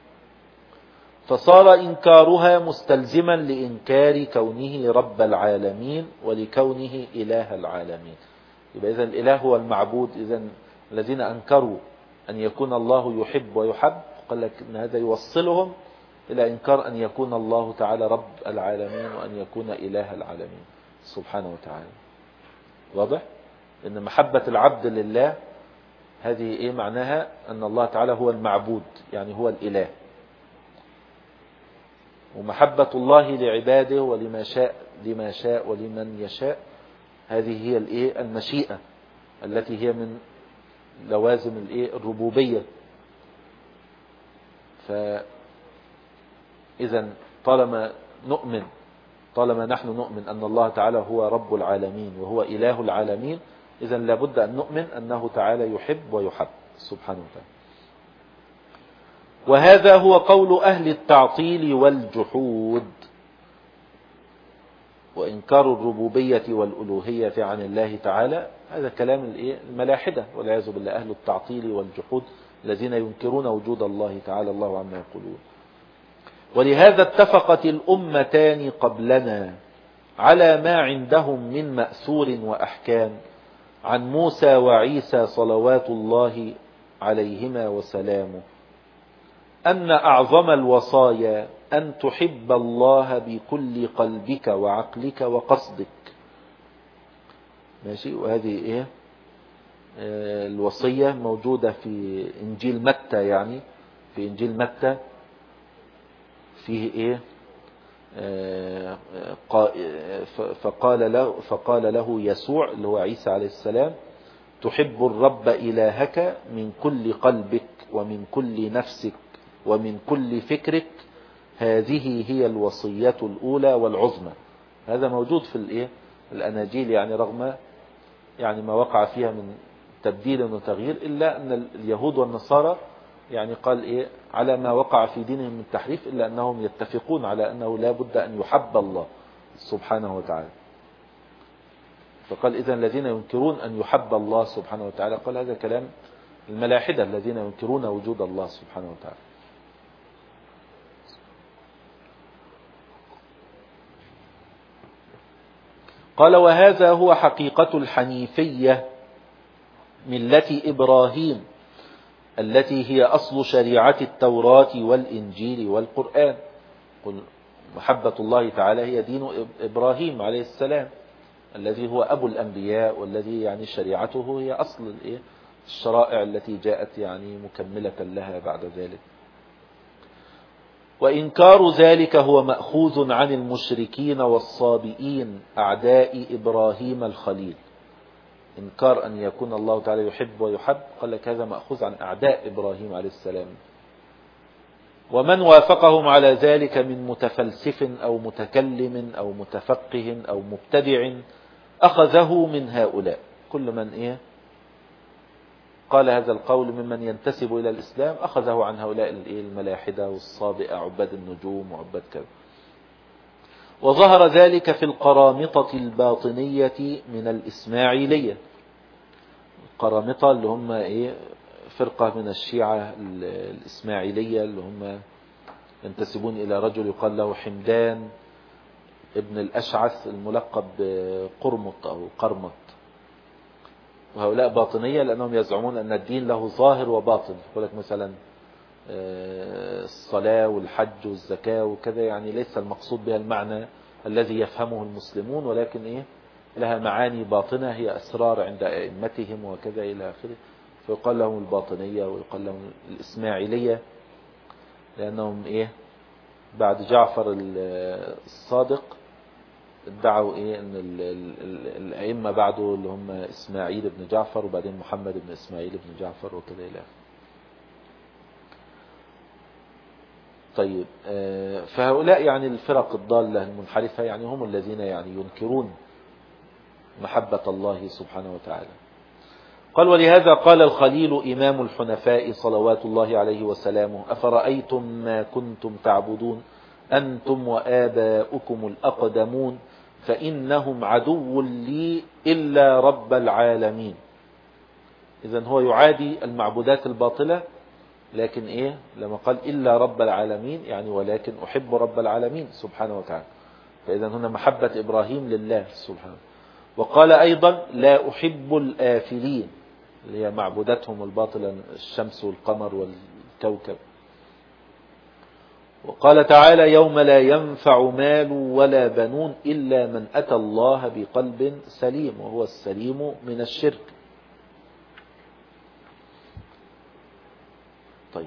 فصار إنكارها مستلزما لإنكار كونه رب العالمين ولكونه إله العالمين. يبقى إذن الإله هو المعبود. إذن الذين أنكروا أن يكون الله يحب ويحب، قال لك أن هذا يوصلهم إلى إنكار أن يكون الله تعالى رب العالمين وأن يكون إله العالمين سبحانه وتعالى. واضح؟ إن محبة العبد لله هذه معناها أن الله تعالى هو المعبود، يعني هو الإله. ومحبة الله لعباده ولما شاء لما شاء ولمن يشاء، هذه هي المشيئة التي هي من لوازم الربوبية. فإذا طالما نحن نؤمن أن الله تعالى هو رب العالمين وهو إله العالمين، إذا لابد أن نؤمن أنه تعالى يحب ويحب سبحانه وتعالى. وهذا هو قول أهل التعطيل والجحود وإنكار الربوبية والألوهية عن الله تعالى. هذا كلام الملاحدة والعياذ بالله، أهل التعطيل والجحود الذين ينكرون وجود الله تعالى الله عما يقولون. ولهذا اتفقت الأمتان قبلنا على ما عندهم من مأثور وأحكام عن موسى وعيسى صلوات الله عليهما وسلامه، أن أعظم الوصايا أن تحب الله بكل قلبك وعقلك وقصدك. ماشي. وهذه الوصية موجودة في إنجيل متى، يعني في إنجيل متى فيه إيه فقال له يسوع اللي هو عيسى عليه السلام: تحب الرب إلهك من كل قلبك ومن كل نفسك ومن كل فكرك، هذه هي الوصية الأولى والعظمى. هذا موجود في الأناجيل، يعني رغم يعني ما وقع فيها من تبديل وتغيير، إلا أن اليهود والنصارى يعني قال على ما وقع في دينهم من تحريف، إلا أنهم يتفقون على أنه لا بد أن يحب الله سبحانه وتعالى. فقال إذن الذين ينكرون أن يحب الله سبحانه وتعالى، قال هذا كلام الملاحدة الذين ينكرون وجود الله سبحانه وتعالى. قال: وهذا هو حقيقة الحنيفية ملة إبراهيم التي هي أصل شريعة التوراة والإنجيل والقرآن. قل محبة الله تعالى هي دين إبراهيم عليه السلام الذي هو أبو الأنبياء، والذي يعني شريعته هي أصل الشرائع التي جاءت يعني مكملة لها بعد ذلك. وإنكار ذلك هو مأخوذ عن المشركين والصابئين أعداء إبراهيم الخليل. إنكار أن يكون الله تعالى يحب ويحب، قال لك هذا مأخوذ عن أعداء إبراهيم عليه السلام. ومن وافقهم على ذلك من متفلسف أو متكلم أو متفقه أو مبتدع أخذه من هؤلاء. كل من قال هذا القول ممن ينتسب إلى الإسلام أخذه عن هؤلاء الملاحدة والصابئة عباد النجوم وعباد كذا. وظهر ذلك في القرامطة الباطنية من الإسماعيلية. القرامطة اللي هم فرقة من الشيعة الإسماعيلية، اللي هم ينتسبون إلى رجل يقال له حمدان ابن الأشعث الملقب بقرمط أو قرمط. وهؤلاء باطنية لأنهم يزعمون أن الدين له ظاهر وباطن. يقول لك مثلا الصلاة والحج والزكاة وكذا، يعني ليس المقصود بها المعنى الذي يفهمه المسلمون، ولكن لها معاني باطنة هي أسرار عند أئمتهم وكذا إلى آخره. فيقال لهم الباطنية ويقال لهم الإسماعيلية، لأنهم بعد جعفر الصادق ادعوا ان الائمه بعده اللي هم اسماعيل بن جعفر، وبعدين محمد بن اسماعيل بن جعفر وكذا الى اخره. طيب، فهؤلاء يعني الفرق الضالة المنحرفة يعني هم الذين يعني ينكرون محبة الله سبحانه وتعالى. قال: ولهذا قال الخليل إمام الحنفاء صلوات الله عليه وسلامه: أفرأيتم ما كنتم تعبدون أنتم وآباؤكم الأقدمون فإنهم عدو لي إلا رب العالمين. إذن هو يعادي المعبودات الباطلة، لكن لما قال إلا رب العالمين يعني ولكن أحب رب العالمين سبحانه وتعالى. فإذن هنا محبة إبراهيم لله سبحانه. وقال أيضا: لا أحب الآفلين، اللي هي معبوداتهم الباطلة الشمس والقمر والكوكب. وقال تعالى: يوم لا ينفع مال ولا بنون إلا من أتى الله بقلب سليم، وهو السليم من الشرك. طيب،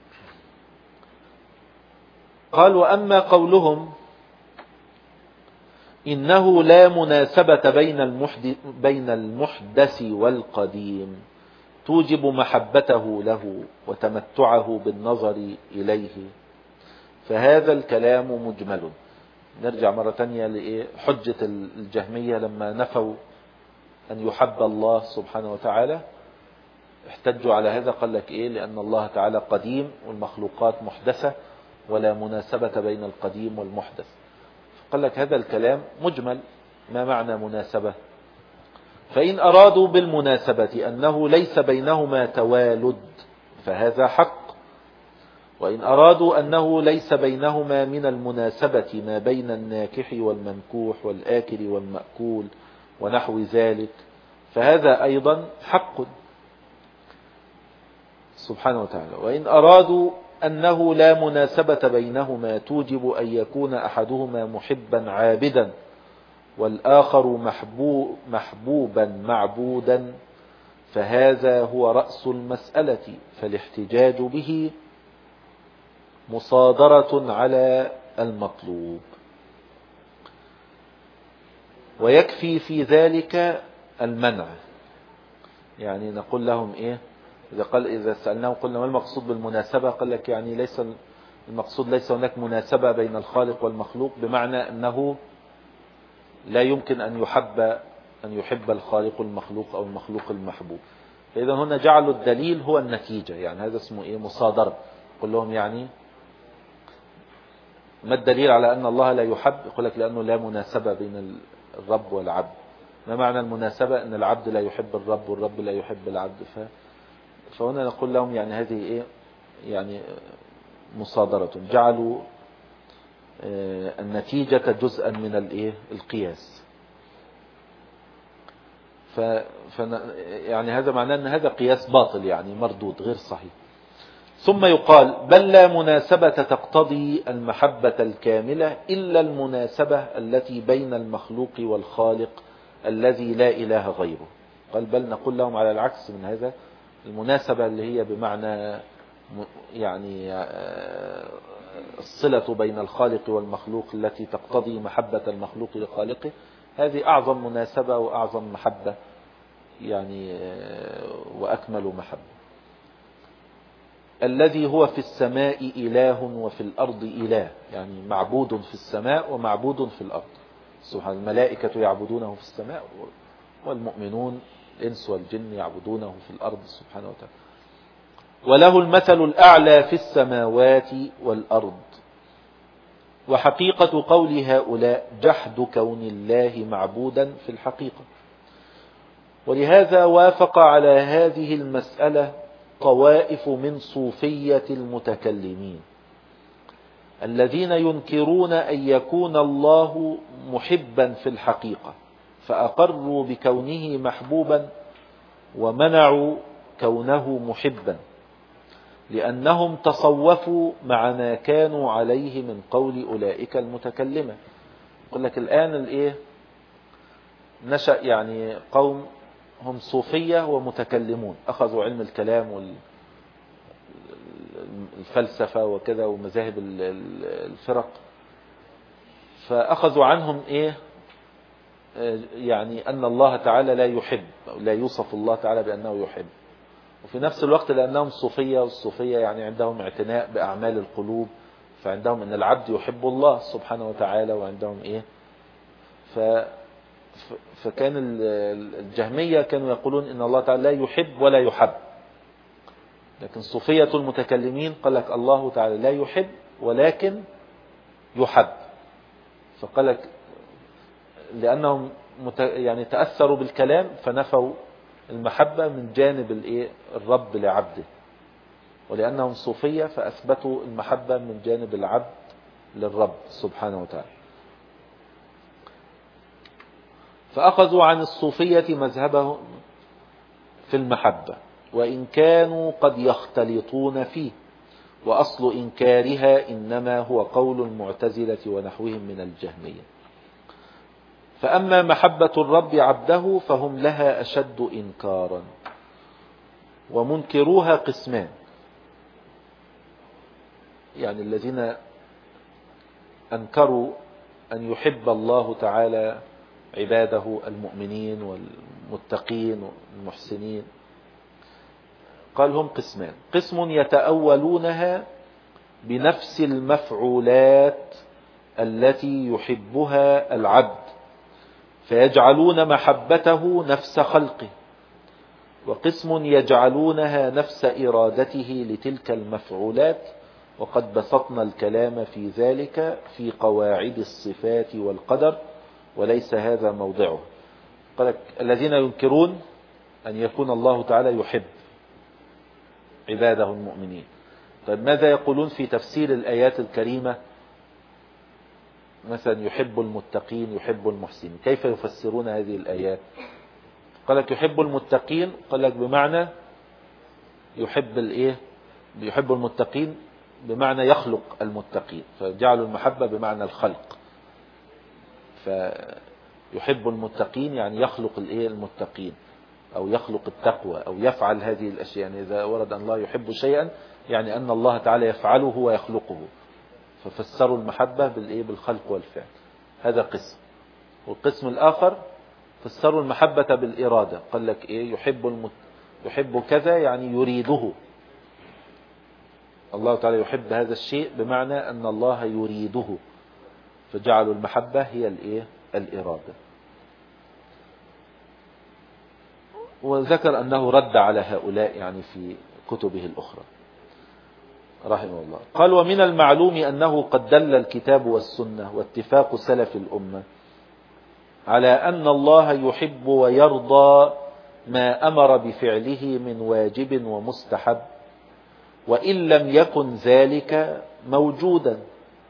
قال: وأما قولهم إنه لا مناسبة بين المحدث والقديم توجب محبته له وتمتعه بالنظر إليه، فهذا الكلام مجمل. نرجع مرة تانية لحجة الجهمية لما نفوا أن يحب الله سبحانه وتعالى، احتجوا على هذا. قال لك لأن الله تعالى قديم والمخلوقات محدثة ولا مناسبة بين القديم والمحدث. قال لك هذا الكلام مجمل. ما معنى مناسبة؟ فإن أرادوا بالمناسبة أنه ليس بينهما توالد فهذا حق، وإن أرادوا أنه ليس بينهما من المناسبة ما بين الناكح والمنكوح والآكل والمأكول ونحو ذلك فهذا أيضا حق سبحانه وتعالى. وإن أرادوا أنه لا مناسبة بينهما توجب أن يكون أحدهما محبا عابدا والآخر محبوبا معبودا فهذا هو رأس المسألة، فالاحتجاج به مصادرة على المطلوب. ويكفي في ذلك المنع، يعني نقول لهم إيه إذا سألناه قلنا ما المقصود بالمناسبة، قال لك يعني ليس المقصود ليس هناك مناسبة بين الخالق والمخلوق، بمعنى أنه لا يمكن أن يحب الخالق المخلوق أو المخلوق المحبوب. فإذا هنا جعلوا الدليل هو النتيجة، يعني هذا اسمه إيه مصادرة. قل لهم يعني ما الدليل على أن الله لا يحب؟ يقول لك لأنه لا مناسبة بين الرب والعبد. ما معنى المناسبة؟ أن العبد لا يحب الرب والرب لا يحب العبد. فهنا نقول لهم يعني هذه إيه يعني مصادرة، جعلوا النتيجة جزءا من الإيه القياس. يعني هذا معناه أن هذا قياس باطل، يعني مردود غير صحيح. ثم يقال بل لا مناسبة تقتضي المحبة الكاملة إلا المناسبة التي بين المخلوق والخالق الذي لا إله غيره. قال بل نقول لهم على العكس من هذا، المناسبة اللي هي بمعنى يعني الصلة بين الخالق والمخلوق التي تقتضي محبة المخلوق لخالقه، هذه أعظم مناسبة وأعظم محبة يعني وأكمل محبة. الذي هو في السماء إله وفي الأرض إله، يعني معبود في السماء ومعبود في الأرض. سبحان الملائكة يعبدونه في السماء والمؤمنون الإنس والجن يعبدونه في الأرض سبحانه وتعالى. وله المثل الأعلى في السماوات والأرض. وحقيقة قول هؤلاء جحد كون الله معبودا في الحقيقة. ولهذا وافق على هذه المسألة طوائف من صوفية المتكلمين الذين ينكرون أن يكون الله محبا في الحقيقة، فأقروا بكونه محبوبا ومنعوا كونه محبا، لأنهم تصوفوا مع ما كانوا عليه من قول أولئك المتكلمة. يقول لك الآن نشأ يعني قوم هم صوفية ومتكلمون، أخذوا علم الكلام والفلسفة وكذا ومذاهب الفرق، فأخذوا عنهم يعني أن الله تعالى لا يحب، لا يوصف الله تعالى بأنه يحب. وفي نفس الوقت لأنهم صوفية، والصوفية يعني عندهم اعتناء بأعمال القلوب، فعندهم أن العبد يحب الله سبحانه وتعالى، وعندهم فكان الجهمية كانوا يقولون إن الله تعالى لا يحب ولا يحب. لكن صوفية المتكلمين قال لك الله تعالى لا يحب ولكن يحب. فقال لك لأنهم يعني تأثروا بالكلام فنفوا المحبة من جانب الرب لعبده، ولأنهم صوفية فأثبتوا المحبة من جانب العبد للرب سبحانه وتعالى. فأخذوا عن الصوفية مذهبهم في المحبة، وإن كانوا قد يختلطون فيه، وأصل إنكارها إنما هو قول المعتزلة ونحوهم من الجهمية. فأما محبة الرب عبده فهم لها أشد إنكارا، ومنكروها قسمان، يعني الذين أنكروا أن يحب الله تعالى عباده المؤمنين والمتقين والمحسنين، قال هم قسمان. قسم يتأولونها بنفس المفعولات التي يحبها العبد فيجعلون محبته نفس خلقه، وقسم يجعلونها نفس إرادته لتلك المفعولات، وقد بسطنا الكلام في ذلك في قواعد الصفات والقدر وليس هذا موضعه. قال الذين ينكرون أن يكون الله تعالى يحب عباده المؤمنين. طيب ماذا يقولون في تفسير الآيات الكريمة؟ مثلا يحب المتقين يحب المحسنين، كيف يفسرون هذه الآيات؟ قال لك يحب المتقين، قال لك بمعنى يحب المتقين بمعنى يخلق المتقين، فجعلوا المحبة بمعنى الخلق. فيحب المتقين يعني يخلق المتقين، أو يخلق التقوى أو يفعل هذه الأشياء. يعني إذا ورد أن الله يحب شيئا يعني أن الله تعالى يفعله ويخلقه، ففسروا المحبة بالخلق والفعل. هذا قسم. والقسم الآخر فسروا المحبة بالإرادة، قال لك يحب كذا يعني يريده. الله تعالى يحب هذا الشيء بمعنى أن الله يريده، فجعلوا المحبة هي الإرادة. وذكر أنه رد على هؤلاء يعني في كتبه الأخرى رحمه الله. قال: ومن المعلوم أنه قد دل الكتاب والسنة واتفاق سلف الأمة على أن الله يحب ويرضى ما أمر بفعله من واجب ومستحب، وإن لم يكن ذلك موجودا.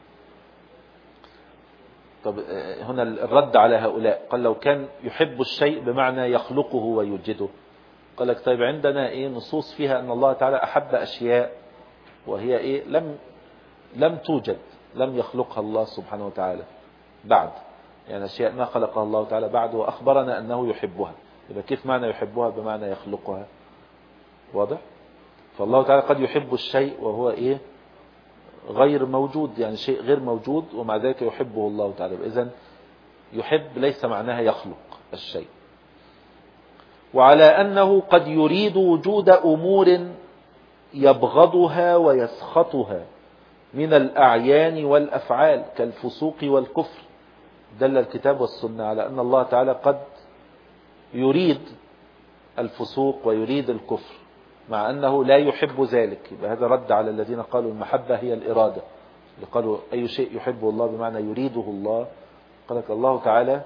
طب هنا الرد على هؤلاء، قال لو كان يحب الشيء بمعنى يخلقه ويوجده، قال لك طيب عندنا نصوص فيها أن الله تعالى أحب أشياء وهي لم توجد، لم يخلقها الله سبحانه وتعالى بعد، يعني أشياء ما خلقها الله تعالى بعد وأخبرنا أنه يحبها. يبقى كيف معنى يحبها بمعنى يخلقها؟ واضح؟ فالله تعالى قد يحب الشيء وهو غير موجود، يعني شيء غير موجود ومع ذلك يحبه الله تعالى. إذن يحب ليس معناها يخلق الشيء. وعلى أنه قد يريد وجود أمور يبغضها ويسخطها من الأعيان والأفعال كالفسوق والكفر. دل الكتاب والسنة على أن الله تعالى قد يريد الفسوق ويريد الكفر مع أنه لا يحب ذلك. يبقى هذا رد على الذين قالوا المحبة هي الإرادة، اللي قالوا أي شيء يحبه الله بمعنى يريده الله. قال لك الله تعالى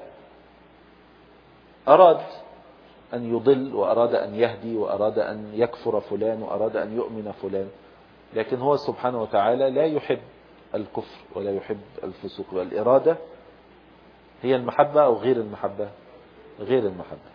أراد أن يضل وأراد أن يهدي وأراد أن يكفر فلان وأراد أن يؤمن فلان، لكن هو سبحانه وتعالى لا يحب الكفر ولا يحب الفسوق. والإرادة هي المحبة أو غير المحبة؟ غير المحبة.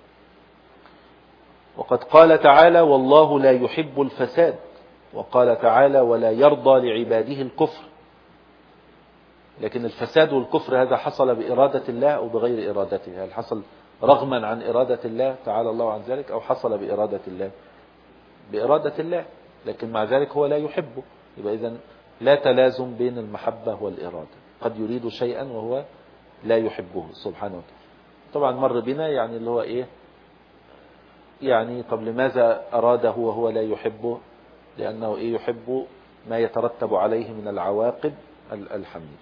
وقد قال تعالى: والله لا يحب الفساد. وقال تعالى: ولا يرضى لعباده الكفر. لكن الفساد والكفر هذا حصل بإرادة الله أو بغير إرادته؟ هل حصل رغما عن إرادة الله تعالى الله عن ذلك، أو حصل بإرادة الله؟ بإرادة الله، لكن مع ذلك هو لا يحبه. يبقى إذن لا تلازم بين المحبة والإرادة، قد يريد شيئا وهو لا يحبه سبحانه وتعالى. طبعا مر بنا يعني اللي هو يعني طب لماذا أراده وهو لا يحبه؟ لأنه يحب ما يترتب عليه من العواقب الحميد.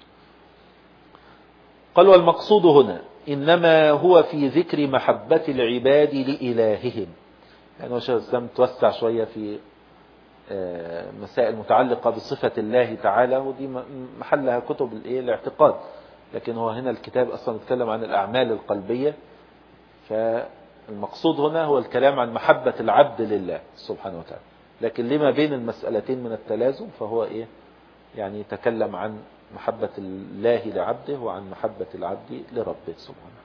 قال: والمقصود هنا إنما هو في ذكر محبة العباد لإلههم. يعني شيخ الإسلام توسع شوية في مسائل متعلقة بصفة الله تعالى، ودي محلها كتب الاعتقاد، لكن هو هنا الكتاب أصلا يتكلم عن الأعمال القلبية. فالمقصود هنا هو الكلام عن محبة العبد لله سبحانه وتعالى، لكن لما بين المسألتين من التلازم فهو يعني يتكلم عن محبة الله لعبده وعن محبة العبد لربه سبحانه.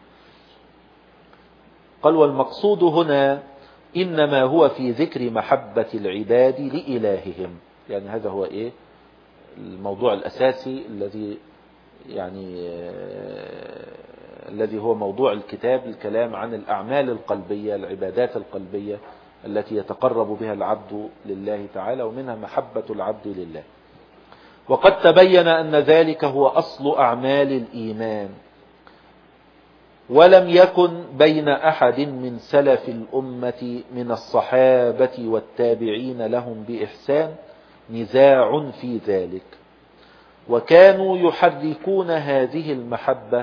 قال: والمقصود هنا إنما هو في ذكر محبة العباد لإلههم. يعني هذا هو الموضوع الأساسي الذي هو موضوع الكتاب، الكلام عن الأعمال القلبية، العبادات القلبية التي يتقرب بها العبد لله تعالى، ومنها محبة العبد لله. وقد تبين أن ذلك هو أصل أعمال الإيمان، ولم يكن بين أحد من سلف الأمة من الصحابة والتابعين لهم بإحسان نزاع في ذلك، وكانوا يحركون هذه المحبة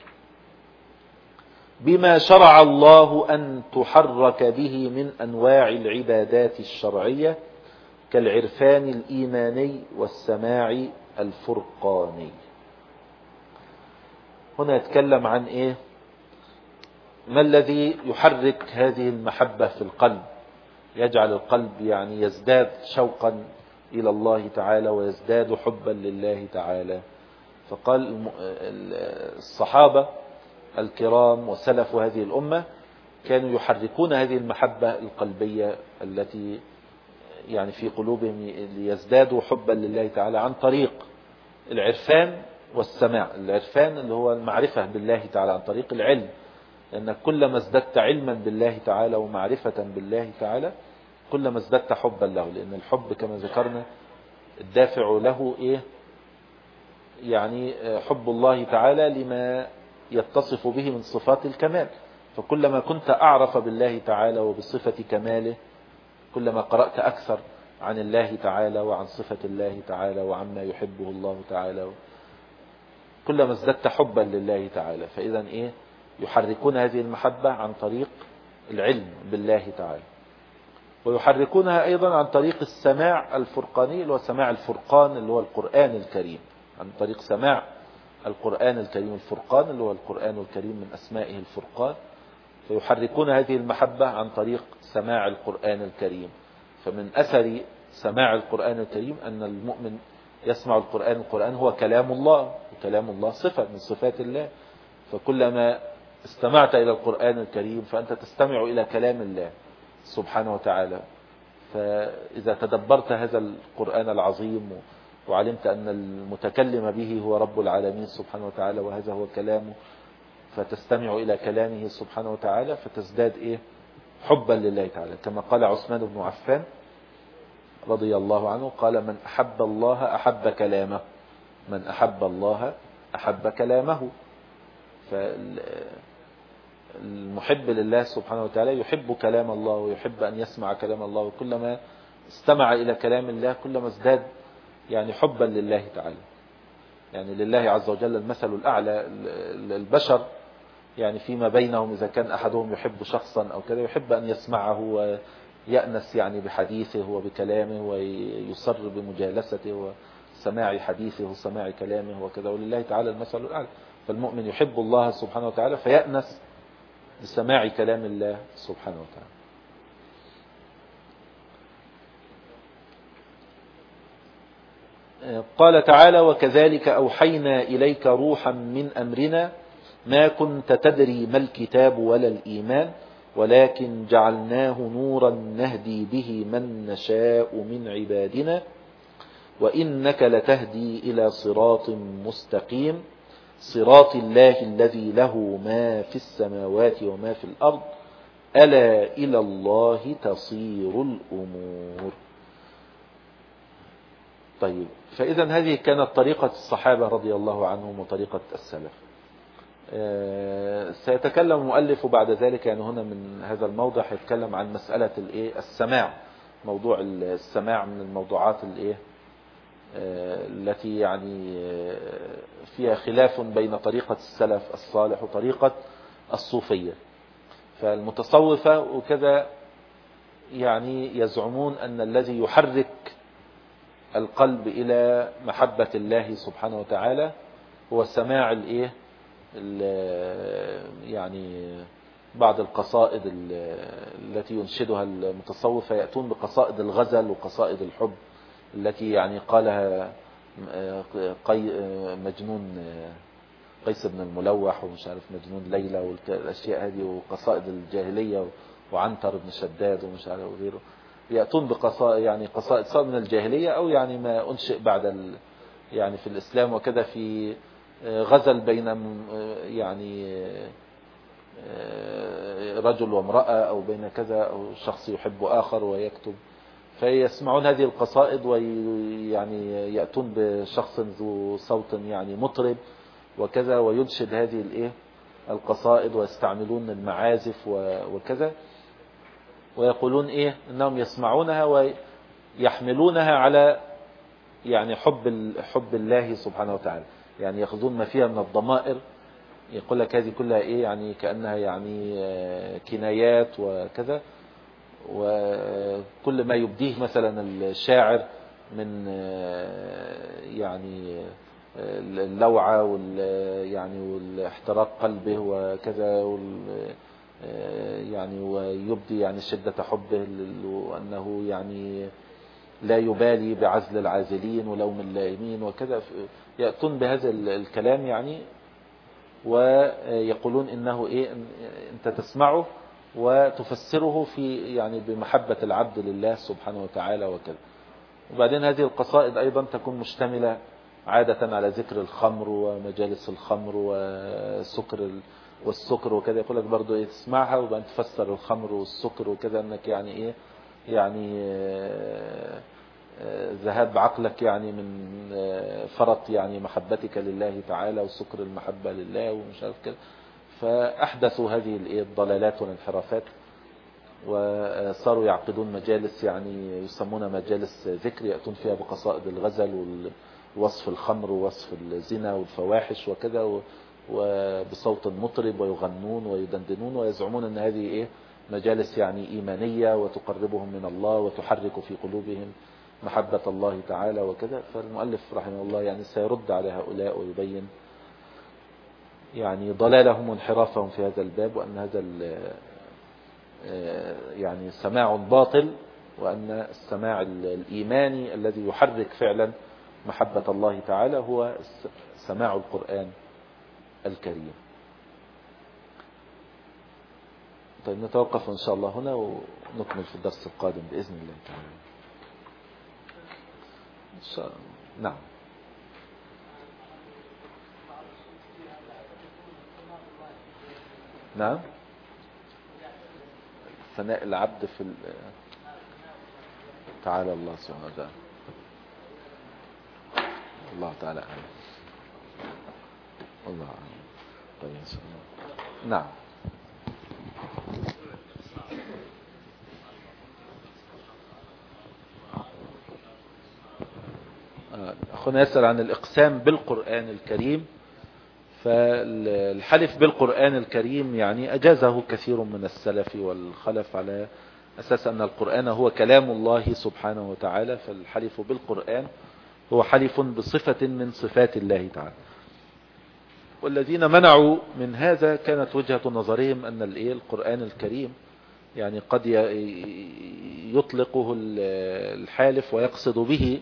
بما شرع الله أن تحرك به من أنواع العبادات الشرعية كالعرفان الإيماني والسماع الفرقاني. هنا يتكلم عن ما الذي يحرك هذه المحبة في القلب، يجعل القلب يعني يزداد شوقا إلى الله تعالى ويزداد حبا لله تعالى. فقال الصحابة الكرام وسلف هذه الأمة كانوا يحركون هذه المحبة القلبية التي يعني في قلوبهم ليزدادوا حبا لله تعالى عن طريق العرفان والسماع. العرفان اللي هو المعرفة بالله تعالى عن طريق العلم، لأنك كلما ازددت علما بالله تعالى ومعرفة بالله تعالى كلما ازددت حبا له، لأن الحب كما ذكرنا الدافع له إيه؟ يعني حب الله تعالى لما يتصف به من صفات الكمال. فكلما كنت أعرف بالله تعالى وبصفة كماله كلما قرأت أكثر عن الله تعالى وعن صفة الله تعالى وعما يحبه الله تعالى كلما ازددت حبا لله تعالى. فإذا إيه؟ يحركون هذه المحبة عن طريق العلم بالله تعالى، ويحركونها أيضا عن طريق السماع الفرقاني اللي هو سماع الفرقان اللي هو القرآن الكريم، عن طريق سماع القرآن الكريم. الفرقان اللي هو القرآن الكريم من أسمائه الفرقان، فيحركون هذه المحبة عن طريق سماع القرآن الكريم. فمن أثر سماع القرآن الكريم أن المؤمن يسمع القرآن. القرآن هو كلام الله، وكلام الله صفة من صفات الله، فكلما استمعت إلى القرآن الكريم فأنت تستمع إلى كلام الله سبحانه وتعالى. فإذا تدبرت هذا القرآن العظيم وعلمت أن المتكلم به هو رب العالمين سبحانه وتعالى وهذا هو كلامه، فتستمع إلى كلامه سبحانه وتعالى فتزداد إيه؟ حبا لله تعالى. كما قال عثمان بن عفان رضي الله عنه قال: من أحب الله أحب كلامه، من أحب الله أحب كلامه. فالمحب لله سبحانه وتعالى يحب كلام الله ويحب أن يسمع كلام الله، وكلما استمع إلى كلام الله كلما ازداد يعني حبا لله تعالى. يعني لله عز وجل المثل الأعلى. البشر يعني فيما بينهم إذا كان أحدهم يحب شخصا أو كذا يحب أن يسمعه ويأنس يعني بحديثه وبكلامه ويصر بمجالسته وسماع حديثه وسماع كلامه وكذا، ولله تعالى المثل الأعلى. فالمؤمن يحب الله سبحانه وتعالى فيأنس بسماع كلام الله سبحانه وتعالى. قال تعالى: وكذلك أوحينا إليك روحا من أمرنا ما كنت تدري ما الكتاب ولا الإيمان ولكن جعلناه نورا نهدي به من نشاء من عبادنا وإنك لتهدي إلى صراط مستقيم صراط الله الذي له ما في السماوات وما في الأرض ألا إلى الله تصير الأمور. طيب، فإذا هذه كانت طريقة الصحابة رضي الله عنهم وطريقة السلف. سيتكلم المؤلف بعد ذلك يعني هنا من هذا الموضع يتكلم عن مسألة السماع. موضوع السماع من الموضوعات التي يعني فيها خلاف بين طريقة السلف الصالح وطريقة الصوفية. فالمتصوفة وكذا يعني يزعمون أن الذي يحرك القلب إلى محبة الله سبحانه وتعالى هو سماع يعني بعض القصائد التي ينشدها المتصوفة. يأتون بقصائد الغزل وقصائد الحب التي يعني قالها مجنون قيس بن الملوح ومش عارف مجنون ليلى والأشياء هذه وقصائد الجاهلية وعنتر بن شداد ومش عارف وغيره. يأتون بقصائد يعني قصائد صار من الجاهلية أو يعني ما أنشئ بعد يعني في الإسلام وكذا، في غزل بين يعني رجل وامرأة أو بين كذا أو شخص يحب آخر ويكتب، فيسمعون هذه القصائد ويعني يأتون بشخص ذو صوت يعني مطرب وكذا وينشد هذه القصائد ويستعملون المعازف وكذا، ويقولون إنهم يسمعونها ويحملونها على يعني حب الله سبحانه وتعالى. يعني يأخذون ما فيها من الضمائر، يقول لك هذه كلها يعني كأنها يعني كنايات وكذا، وكل ما يبديه مثلا الشاعر من يعني اللوعة يعني والاحتراق قلبه وكذا يعني ويبدي يعني شدة حبه وأنه يعني لا يبالي بعزل العازلين ولوم اللائمين وكذا. يأتون بهذا الكلام يعني ويقولون إنه أنت تسمعه وتفسره في يعني بمحبة العبد لله سبحانه وتعالى وكذا. وبعدين هذه القصائد أيضا تكون مشتملة عادة على ذكر الخمر ومجالس الخمر وسكر والسكر وكذا، يقول لك برضو ايه تسمعها وبعدين تفسر الخمر والسكر وكذا انك يعني ايه يعني ذهاب عقلك يعني من فرط يعني محبتك لله تعالى وسكر المحبة لله ومش عارف كده. فأحدثوا هذه الضلالات والانحرافات، وصاروا يعقدون مجالس يعني يسمونها مجالس ذكر، يأتون فيها بقصائد الغزل ووصف الخمر ووصف الزنا والفواحش وكذا، وبصوت مطرب، ويغنون ويدندنون ويزعمون أن هذه إيه مجالس يعني إيمانية وتقربهم من الله وتحرك في قلوبهم محبة الله تعالى وكذا. فالمؤلف رحمه الله يعني سيرد على هؤلاء ويبين يعني ضلالهم وانحرافهم في هذا الباب، وأن هذا يعني سماع باطل، وأن السماع الإيماني الذي يحرك فعلا محبة الله تعالى هو سماع القرآن الكريم. طيب نتوقف إن شاء الله هنا ونكمل في الدرس القادم بإذن الله تعالى إن شاء الله. نعم. نعم. ثناء العبد في تعالى الله سبحانه وتعالى. الله تعالى أعلم. الله أعلم. طيب إن شاء الله. نعم. أخونا يسأل عن الإقسام بالقرآن الكريم. فالحلف بالقرآن الكريم يعني أجازه كثير من السلف والخلف على أساس أن القرآن هو كلام الله سبحانه وتعالى، فالحلف بالقرآن هو حلف بصفة من صفات الله تعالى. والذين منعوا من هذا كانت وجهة نظرهم أن القرآن الكريم يعني قد يطلقه الحالف ويقصد به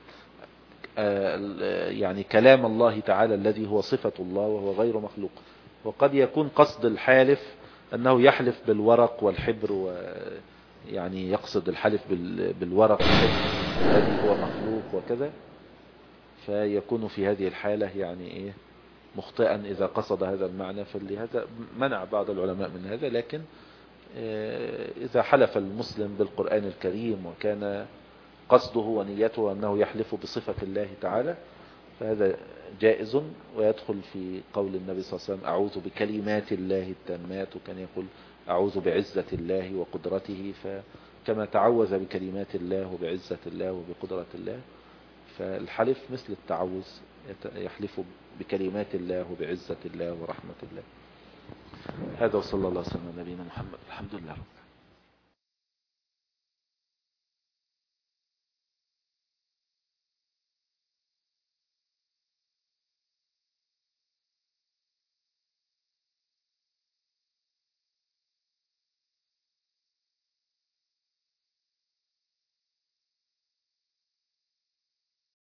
يعني كلام الله تعالى الذي هو صفة الله وهو غير مخلوق، وقد يكون قصد الحالف أنه يحلف بالورق والحبر، ويعني يقصد الحلف بالورق والحبر الذي هو مخلوق وكذا، فيكون في هذه الحالة يعني مخطئا إذا قصد هذا المعنى. فلهذا منع بعض العلماء من هذا. لكن إذا حلف المسلم بالقرآن الكريم وكان قصده ونيته أنه يحلف بصفة الله تعالى فهذا جائز، ويدخل في قول النبي صلى الله عليه وسلم أعوذ بكلمات الله التامات، وكان يقول أعوذ بعزة الله وقدرته، فكما تعوذ بكلمات الله وبعزة الله وبقدرة الله، فالحلف مثل التعوذ، يحلف بكلمات الله وبعزة الله ورحمة الله. هذا وصلى الله وسلم على نبينا محمد. الحمد لله.